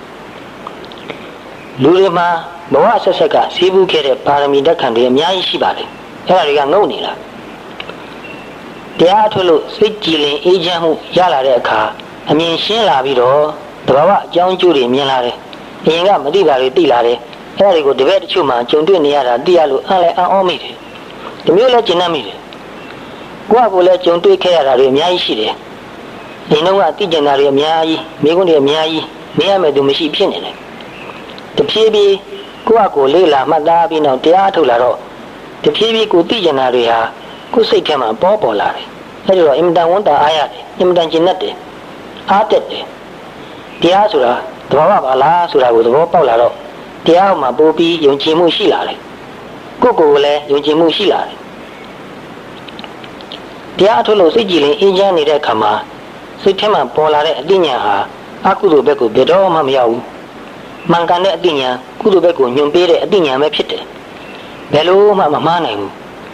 လူတွေမှာဘဝဆက်ဆက်ကစီးပူးခဲ့တဲ့ပါရမီတက်ခံတွေအများကြီးရှိပါတယ်။အဲ့ဒါတွေကငုံနေတာ။တရားထုတ်လို့စိတ်ကြည်လင်အေးချမ်းမှုရလာတဲ့အခါအမြင်ရှင်းလာပြီးတော့တဘာဝအကြောင်းကျိုးတွေမြင်လာတယ်။အရင်ကမသိတာတွေသိလာတယ်။အဲ့ဒါတွေကိုတပည့်တချို့မှကြုံတွေ့နေရတာသိရလို့အံ့လဲအံ့ဩမိတယ်။ဒီမျိုးလဲကျဉ်းနှံ့မိတယ်။ကိုယ့်ကိုယ်လည်းကြုံတွေ့ခဲ့ရတာတွေအများကြီးရှိတယ်။ဒီတော့ကသိကျင်တာတွေအများကြီးမိကုန်းတွေအများကြီးနေရမယ်သူမရှိဖြစ်နေတယ်။တဖြည်းဖြည်းကိုယ့်အကိုလေးလာမှတ်သားပြီးတော့တရားထုတ်လာတော့တဖြည်းဖြည်းကိုသိကျင်တာတွေဟာကိုယ်စိတ်ထဲမှာပေါ်လာတယ်။အဲဒီတော့အင်မတန်ဝန်တာအားရတယ်။အင်မတန်ကျဉ်းတယ်။အားတက်တယ်။တရားဆိုတာသဘောပါလားဆိုတာကိုသဘောပေါက်လာတော့တရားမှာပို့ပြီးယုံကြည်မှုရှိလာတယ်။ကိုယ့်ကိုယ်လည်းယုံကြည်မှုရှိလာတယ်။တရားထုတ်လို့စိတ်ကြည်လင်အေးချမ်းနေတဲ့အခါမှာစိတ်ထဲမှာပေါ်လာတဲ့အသိဉာဏ်ဟာအကုသိုလ်ဘက်ကိုဘယ်တော့မှမရောက်ဘူး။မှန်ကန်တဲ့အသိဉာဏ်ကုသိုလ်ဘက်ကိုညွှန်ပေးတဲ့အသိဉာဏ်ပဲဖြစ်တယ်။ဘယ်လိုမှမမှားနိုင်ဘူး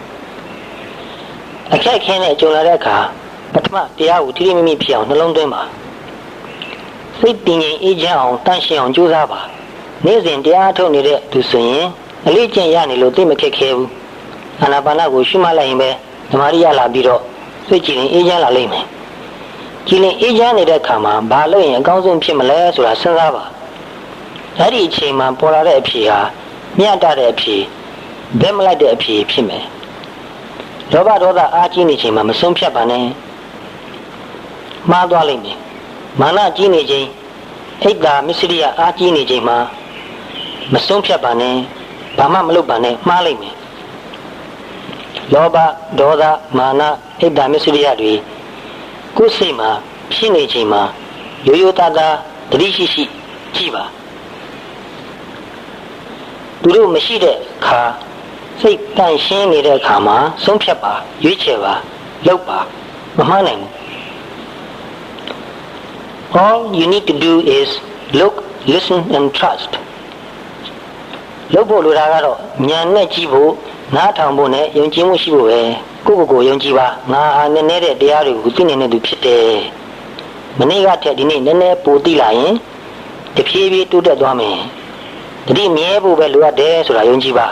။အခက်ခဲနဲ့ကြုံလာတဲ့အခါပထမတရားကိုထိထိမိမိဖြစ်အောင်နှလုံးသွင်းပါစိတ်တည်ငြိမ်အေးချမ်းအောင်တန့်ရှင်းအောင်ကြိုးစားပါနေ့စဉ်တရားထုတ်နေတဲ့သူဆိုရင်အလေးကျင့်ရနေလို့သိမခက်ခဲဘူးအာနာပါနကိုရှုမှတ်လိုက်ရင်ပဲဓမ္မရိယလာပြီးတော့စိတ်ကြည်လင်အေးချမ်းလာလိမ့်မယ်ကြည်လင်အေးချမ်းနေတဲ့အခါမှာဘာလို့ရင်အကောင်းဆုံးဖြစ်မလဲဆိုတာစဉ်းစားပါအဲ့ဒီအချိန်မှာပေါ်လာတဲ့အဖြေဟာမျှတတဲ့အဖြေဘယ်မလိုက်တဲ့အဖြေဖြစ်မယ်လောဘဒေါသအားကြီးနေချိန်မှာမဆုံးဖြတ်ပါနဲ့မှားသွားလိမ့်မယ်မာနကြီးနေချိန်အိတ်တာမစ္စရိယအားကြီးနေချိန်မှာမဆုံးဖြတ်ပါနဲ့ဘာမှမလုပ်ပါနဲ့မှားလိမ့်မယ်လောဘဒေါသမာနအိတ်တာမစ္စရိယတွေကိုယ်စိတ်မှာဖြစ်နေချိန်မှာရိုးရိုးသားသားတတိရှိရှိကြည့်ပါသူတို့မရှိတဲ့အခါစိတ်တန့်ရှင်းနေတဲ့အခါမှာဆုံးဖြတ်ပါရွေးချယ်ပါလုပ်ပါမမှားနိုင်ဘူး All you need to do is look, listen and trust လုပ်ဖို့လိုတာကတော့ဉာဏ်နဲ့ကြည့်ဖို့နားထောင်ဖို့နဲ့ယုံကြည်မှုရှိဖို့ပဲကိုယ့်ကိုယ်ယုံကြည်ပါငါဟာနည်းနည်းတဲ့တရားတွေကိုသိနေတဲ့သူဖြစ်တယ်မနေ့ကထက်ဒီနေ့နည်းနည်းပိုသိလာရင်တဖြည်းဖြည်းတိုးတက်သွားမယ်တတိမြဲဖို့ပဲလိုအပ်တယ်ဆိုတာယုံကြည်ပါ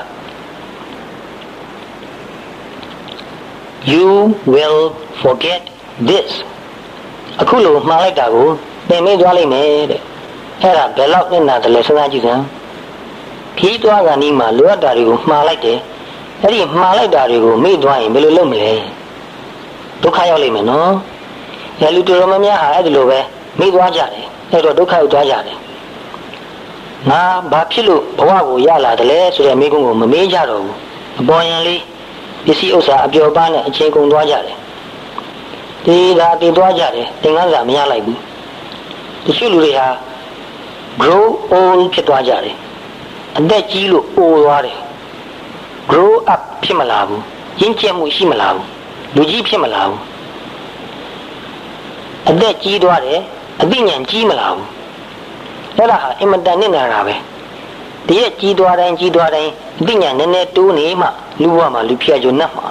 You will forget this အခုလိုမှားလိုက်တာကိုသင်မေ့သွားလိမ့်မယ်တဲ့အဲ့ဒါဘယ်လောက်နဲ့နာတယ်လဲစဉ်းစားကြည့်စမ်းခီးသွားကနီးမှာလိုအပ်တာတွေကိုမှားလိုက်တယ်အဲ့ဒီမှားလိုက်တာတွေကိုမေ့သွားရင်ဘယ်လိုလုပ်မလဲဒုက္ခရောက်လိမ့်မယ်နော်လူတော်များများဟာအဲ့ဒီလိုပဲမေ့သွားကြတယ်အဲ့တော့ဒုက္ခရောက်သွားကြတယ်ငါဘာဖြစ်လို့ဘဝကိုရလာတယ်လဲဆိုတဲ့မိကုံကိုမမေးကြတော့ဘူးအပေါ်ယံလေးပစ္စည်းဥစ္စာအပျော်ပါးနဲ့အချိန်ကုန်သွားကြတယ်ဒီသာတည်သွားကြတယ်သင်္ကန်းစာမရလိုက်ဘူးတချို့လူတွေဟာ grow old ဖြစ်သွားကြတယ်အသက်ကြီးလို့အိုသွားတယ် grow up ဖြစ်မလာဘူးရင့်ကျက်မှုရှိမလာဘူးလူကြီးဖြစ်မလာဘူးအသက်ကြီးသွားတယ်အသိဉာဏ်ကြီးမလာဘူးအဲ့ဒါဟာအင်မတန်နစ်နာတာပဲတရက်ကြီးသွားတိုင်းအသိဉာဏ်နည်းနည်းတိုးနေမှလူဘဝမှာလူဖြတ်ကြနှက်မှာ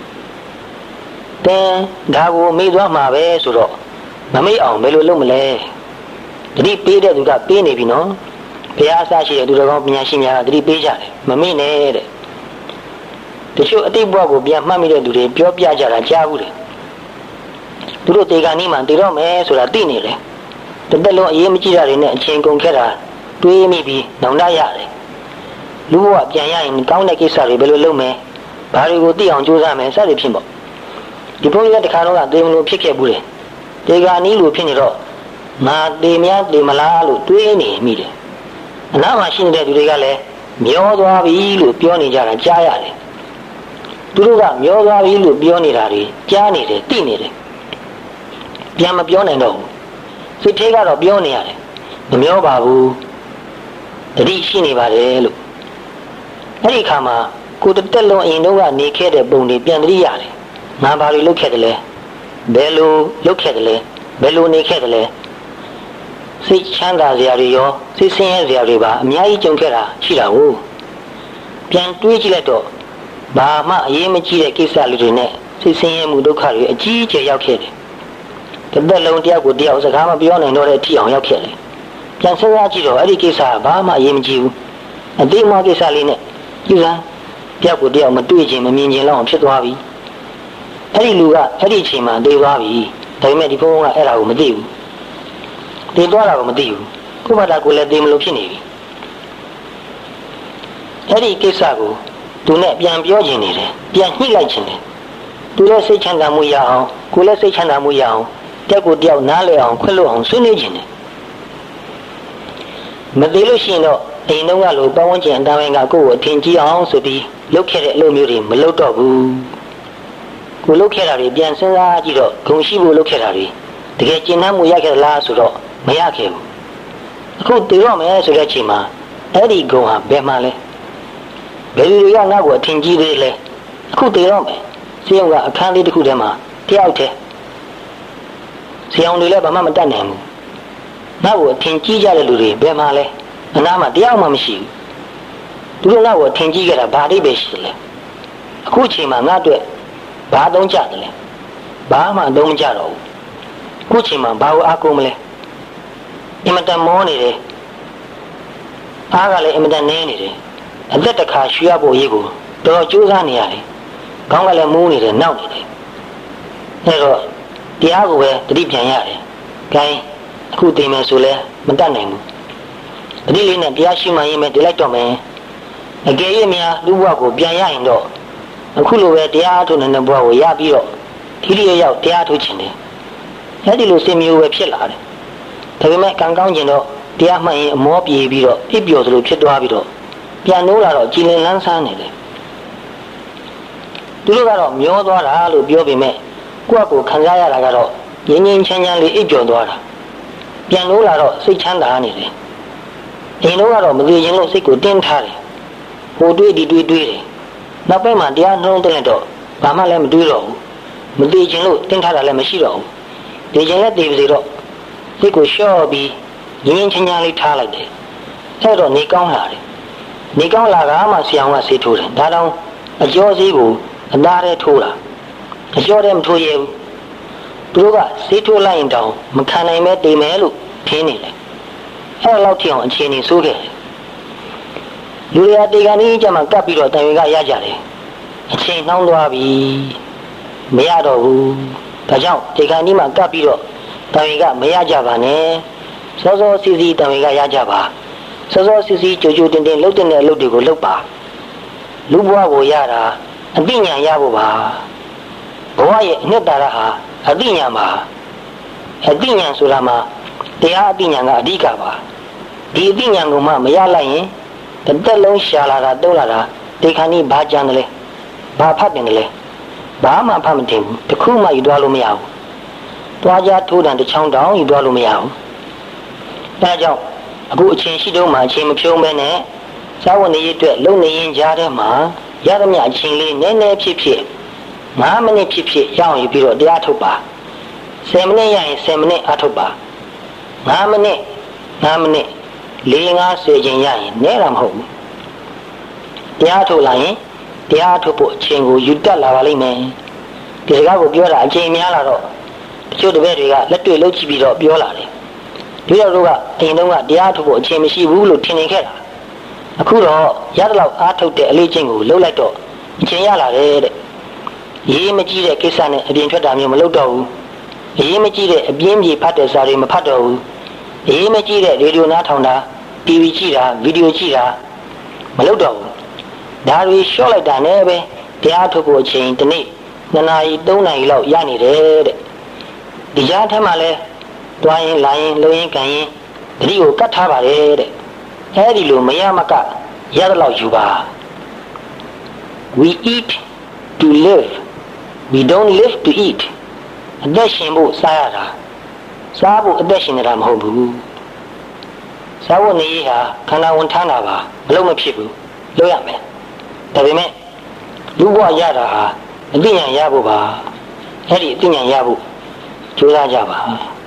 တဲ့ဒါကိုမေ့သွားမှာပဲဆိုတော့မမေ့အောင်ဘယ်လိုလုပ်မလဲတတိပေးတဲ့သူကပေးနေပြီနော်ဘုရားအစရှိတဲ့သူတော်ကောင်းပညာရှင်များကတတိပေးကြတယ်မမေ့နဲ့တဲ့တချို့အတိတ်ဘဝကိုပြန်မှတ်မိတဲ့သူတွေပြောပြကြတာကြားဘူးတယ်သူတို့တေခါနီးမှတည်တော့မယ်ဆိုတာသိနေတယ်တသက်လုံးအရေးမကြီးတာတွေနဲ့အချိန်ကုန်ခဲ့တာတွေးမိပြီးနောင်တရတယ်လူဘဝပြန်ရရင်ကောင်းတဲ့ကိစ္စတွေဘယ်လိုလုပ်မယ်ဘာတွေကိုသိအောင်ကြိုးစားမယ်စသဖြင့်ပေါ့ဒီဘုန်းကြီးကတခါတော့သေမလို့ဖြစ်ခဲ့ဘူးတယ်တေခါနီးလို့ဖြစ်နေတော့ငါသေမလားလို့တွေးနေမိတယ်အနားမှာရှိနေတဲ့သူတွေကလည်းမျောသွားပြီလို့ပြောနေကြတာကြားရတယ်သူတို့ကမျောသွားပြီလို့ပြောနေတာတွေကြားနေတယ်သိနေတယ်ပြန်မပြောနိုင်တော့ဘူးစိတ်ထဲကတော့ပြောနေရတယ်မမျောပါဘူးတတိရှိနေပါတယ်လို့အဲ့ဒီခါမှာကိုတက်လုံးအရင်တော့ကနေခဲ့တဲ့ပုံတွေပြန်တတိရတယ်ငါဘာတွေလုပ်ခဲ့တယ်လဲဘယ်လိုလုပ်ခဲ့တယ်လဲဘယ်လိုနေခဲ့တယ်လဲစိတ်ချမ်းသာစရာတွေရောစိတ်ဆင်းရဲစရာတွေပါအများကြီးကြုံခဲ့တာရှိတာကိုပြန်တွေးကြည့်လိုက်တော့ဘာမှအရေးမကြီးတဲ့ကိစ္စလေးတွေနဲ့စိတ်ဆင်းရဲမှုဒုက္ခတွေအကြီးအကျယ်ရောက်ခဲ့တယ်တသက်လုံးတယောက်ကိုတယောက်စကားမပြောနိုင်တော့တဲ့အထိအောင်ရောက်ခဲ့တယ်ပြန်စဉ်းစားကြည့်တော့အဲ့ဒီကိစ္စကဘာမှအရေးမကြီးဘူးအသေးမကိစ္စလေးနဲ့ကြည့်စမ်းတယောက်ကိုတယောက်မတွေ့ခြင်းမမြင်ခြင်းလောက်ဖြစ်သွားပြီအဲ့ဒီလူကအဲ့ဒီအချိန်မှာသေသွားပြီဒါပေမဲ့ဒီဘုန်းကအဲ့ဒါကိုမသိဘူးသေသွားတာကိုမသိဘူးကိုယ့်ဘာသာကိုလည်းသေမလို့ဖြစ်နေပြီအဲ့ဒီကိစ္စကိုသူနဲ့ပြန်ပြောခြင်းနေတယ်ပြန်ညှိလိုက်ခြင်းတယ်သူလည်းစိတ်ချမ်းသာမှုရအောင်ကိုယ်လည်းစိတ်ချမ်းသာမှုရအောင်တယောက်ကိုတယောက်နားလည်အောင်ခွင့်လွှတ်အောင်ဆွေးနွေးခြင်းတယ်မသေးလို့ရှိရင်တော့အိမ်တော့ကလိုပတ်ဝန်းကျင်အတိုင်းကကိုယ့်ကိုအထင်ကြီးအောင်ဆိုပြီးလုပ်ခဲ့တဲ့အလုပ်မျိုးတွေမလုပ်တော့ဘူးကိုလုပ်ခဲ့တာတွေပြန်စဉ်းစားကြည့်တော့ဂုဏ်ရှိဖို့လုပ်ခဲ့တာတွေတကယ်ကျင့်နှံ့မှုရခဲ့လားဆိုတော့မရခဲ့ဘူးအခုတည်တော့မယ်ဆိုတဲ့အချိန်မှာအဲ့ဒီဂုဏ်ဟာဘယ်မှာလဲဘယ်လိုတွေကငါ့ကိုအထင်ကြီးသေးလဲအခုတည်တော့မယ်စေအောင်ကအခန်းလေးတစ်ခုထဲမှာတယောက်တည်းစေအောင်တွေလည်းဘာမှမတတ်နိုင်ဘူးငါ့ကိုအထင်ကြီးကြတဲ့လူတွေဘယ်မှာလဲအနားမှာတယောက်မှမရှိဘူးသူတို့ငါ့ကိုအထင်ကြီးကြတာဘာအိပဲရှိလဲအခုချိန်မှာငါ့အတွက်ဘာသုံးကြတယ်လဲဘာမှသုံးမကြတော့ဘူးအခုချိန်မှာဘာကိုအားကိုးမလဲအင်မတန်မောနေတယ်အားကလည်းအင်မတန်နည်းနေတယ်အသက်တစ်ခါရွှေရဖို့ရေးကိုတော်ကြိုးစားနေရတယ်ခေါင်းကလည်းမူးနေတယ်နောက်နေတယ်အဲတော့တရားကိုပဲတတိပြန်ရတယ်ဂိုင်းအခုသိမယ်ဆိုလဲမတတ်နိုင်ဘူးတတိလေးနဲ့တရားရှိမှရင်ပဲဒီလိုက်တော့မယ်အကယ်၍များလူဘဝကိုပြန်ရရင်တော့အခုလိုပဲတရားအထုတ်နေတဲ့ဘဝကိုရပြီးတော့ဒီလိုရောက်တရားထုတ်ခြင်းတယ်အဲဒီလိုစိတ်မျိုးပဲဖြစ်လာတယ်ဒါပေမဲ့ကံကောင်းခြင်းတော့တရားမှန်ရင်အမောပြေပြီးတော့ပြစ်ပျော်သလိုဖြစ်သွားပြီးတော့ပြန်နိုးလာတော့ကြည်လင်လန်းဆန်းနေတယ်သူတို့ကတော့မျောသွားတာလို့ပြောပေမဲ့ကိုယ့်အကိုခံစားရတာကတော့ငြင်းငြင်းချမ်းချမ်းလေးအိပ်ပျော်သွားတာပြန်နိုးလာတော့စိတ်ချမ်းသာနေတယ်အိမ်လုံးကတော့မသိရင်လို့စိတ်ကိုတင်းထားတယ်ဟိုတွေးဒီတွေးတယ်နောက်ပိုင်းမှာတရားနှလုံးသွင်းတော့ဘာမှလည်းမတွေးတော့ဘူးမသိချင်လို့တင်းထားတာလည်းမရှိတော့ဘူးဒီချိန်လည်းတည်ပြီတော့စိတ်ကိုလျှော့ပြီးငြင်းငြင်းချမ်းချမ်းလေးထားလိုက်တယ်အဲ့တော့နေကောင်းလာတယ်နေကောင်းလာကမှဆရာကဆေးထိုးတယ်ဒါတောင်အကျော်ဆေးကိုအသားထဲထိုးတာအကျော်ထဲမထိုးရဘူးသူတို့ကဆေးထိုးလိုက်ရင်တောင်မခံနိုင်ပဲတည်မယ်လို့ထင်နေတယ်အဲ့လောက်ထိအောင်အခြေအနေဆိုးခဲ့တယ်လူရတေကန်ကြီးကြမှာကပ်ပြီးတော့တန်ရွေကရကြတယ်အချိန်နှောင်းသွားပြီမရတော့ဘူးဒါကြောင့်တေကန်ကြီးမှာကပ်ပြီးတော့တန်ရွေကမရကြပါနဲ့စောစောစီစီတန်ရွေကရကြပါစောစောစီစီကြိုကြိုတင်တင်လှုပ်တဲ့အလုပ်တွေကိုလုပ်ပါလူဘဝကိုရတာအသိဉာဏ်ရဖို့ပါဘဝရဲ့အနှစ်သာရဟာအသိဉာဏ်ပါအသိဉာဏ်ဆိုတာမှာတရားအသိဉာဏ်ကအဓိကပါဒီအသိဉာဏ်ကိုမှမရလိုက်ရင်တစ်သက်လုံးရှာလာတာတုံးလာတာဒီခါနီးဘာကြံတယ်လဲဘာဖတ်တယ်လဲဘာမှဖတ်မတင်ဘူးတခုမှယူသွားလို့မရဘူးသွားကြထိုးတန်တစ်ချောင်းတောင်ယူသွားလို့မရဘူးဒါကြောင့်အခုအချိန်ရှိတော့မှအချိန်မဖြုံးပဲနဲ့စာဝန်ရေးအတွက်လုံနေရင်ကြားထဲမှာရသမျှအချိန်လေးနည်းနည်းဖြစ်ဖြစ်9မိနစ်ဖြစ်ဖြစ်ရအောင်ယူပြီးတော့တရားထုတ်ပါ10မိနစ်ရရင်10မိနစ်အထုတ်ပါ9မိနစ်4-5 10ချိန်ရရင်နည်းတာမဟုတ်ဘူးတရားထုတ်လာရင်တရားထုတ်ဖို့အချိန်ကိုယူတတ်လာပါလိမ့်မယ်ဒီစကားကိုပြောတာအချိန်များလာတော့တချို့တပည့်တွေကလက်တွေ့လုပ်ကြည့်ပြီးတော့ပြောလာတယ်ဒီတော့တို့ကအရင်တုန်းကတရားထုတ်ဖို့အချိန်မရှိဘူးလို့ထင်နေခဲ့တာအခုတော့ရတဲ့လောက်အားထုတ်တဲ့အလေးချိန်ကိုလှုပ်လိုက်တော့အချိန်ရလာတယ်တဲ့ရေးမကြည့်တဲ့ကိစ္စနဲ့အပြင်ထွက်တာမျိုးမလုပ်တော့ဘူးရေးမကြည့်တဲ့အပြင်းပြေဖတ်တဲ့စာတွေမဖတ်တော့ဘူးရေးမကြည့်တဲ့ရေဒီယိုနားထောင်တာ TV ကြည့်တာဗီဒီယိုကြည့်တာမလုပ်တော့ဘူးဒါတွေလျှော့လိုက်တာနဲ့ပဲတရားထုတ်ဖို့အချိန်တစ်နေ့2နာရီ3နာရီလောက်ရနေတယ်တဲ့ဒီကြားထဲမှာလဲတွားရင်လာရင်လုံရင်ကန်ရင်တတိကိုကတ်ထားပါတယ်တဲ့အဲဒီလိုမရမကရတဲ့လောက်ယူပါ We eat to live we don't live to eat အသက်ရှင်ဖို့စားရတာစားဖို့အသက်ရှင်နေတာမဟုတ်ဘူးစားဖို့နေရဟာခန္ဓာဝန်ထမ်းတာပါမလို့မဖြစ်ဘူးလုပ်ရမယ်ဒါပေမဲ့လူဘဝရတာဟာအသိဉာဏ်ရဖို့ပါအဲ့ဒီအသိဉာဏ်ရဖို့ကြိုးစားကြပါ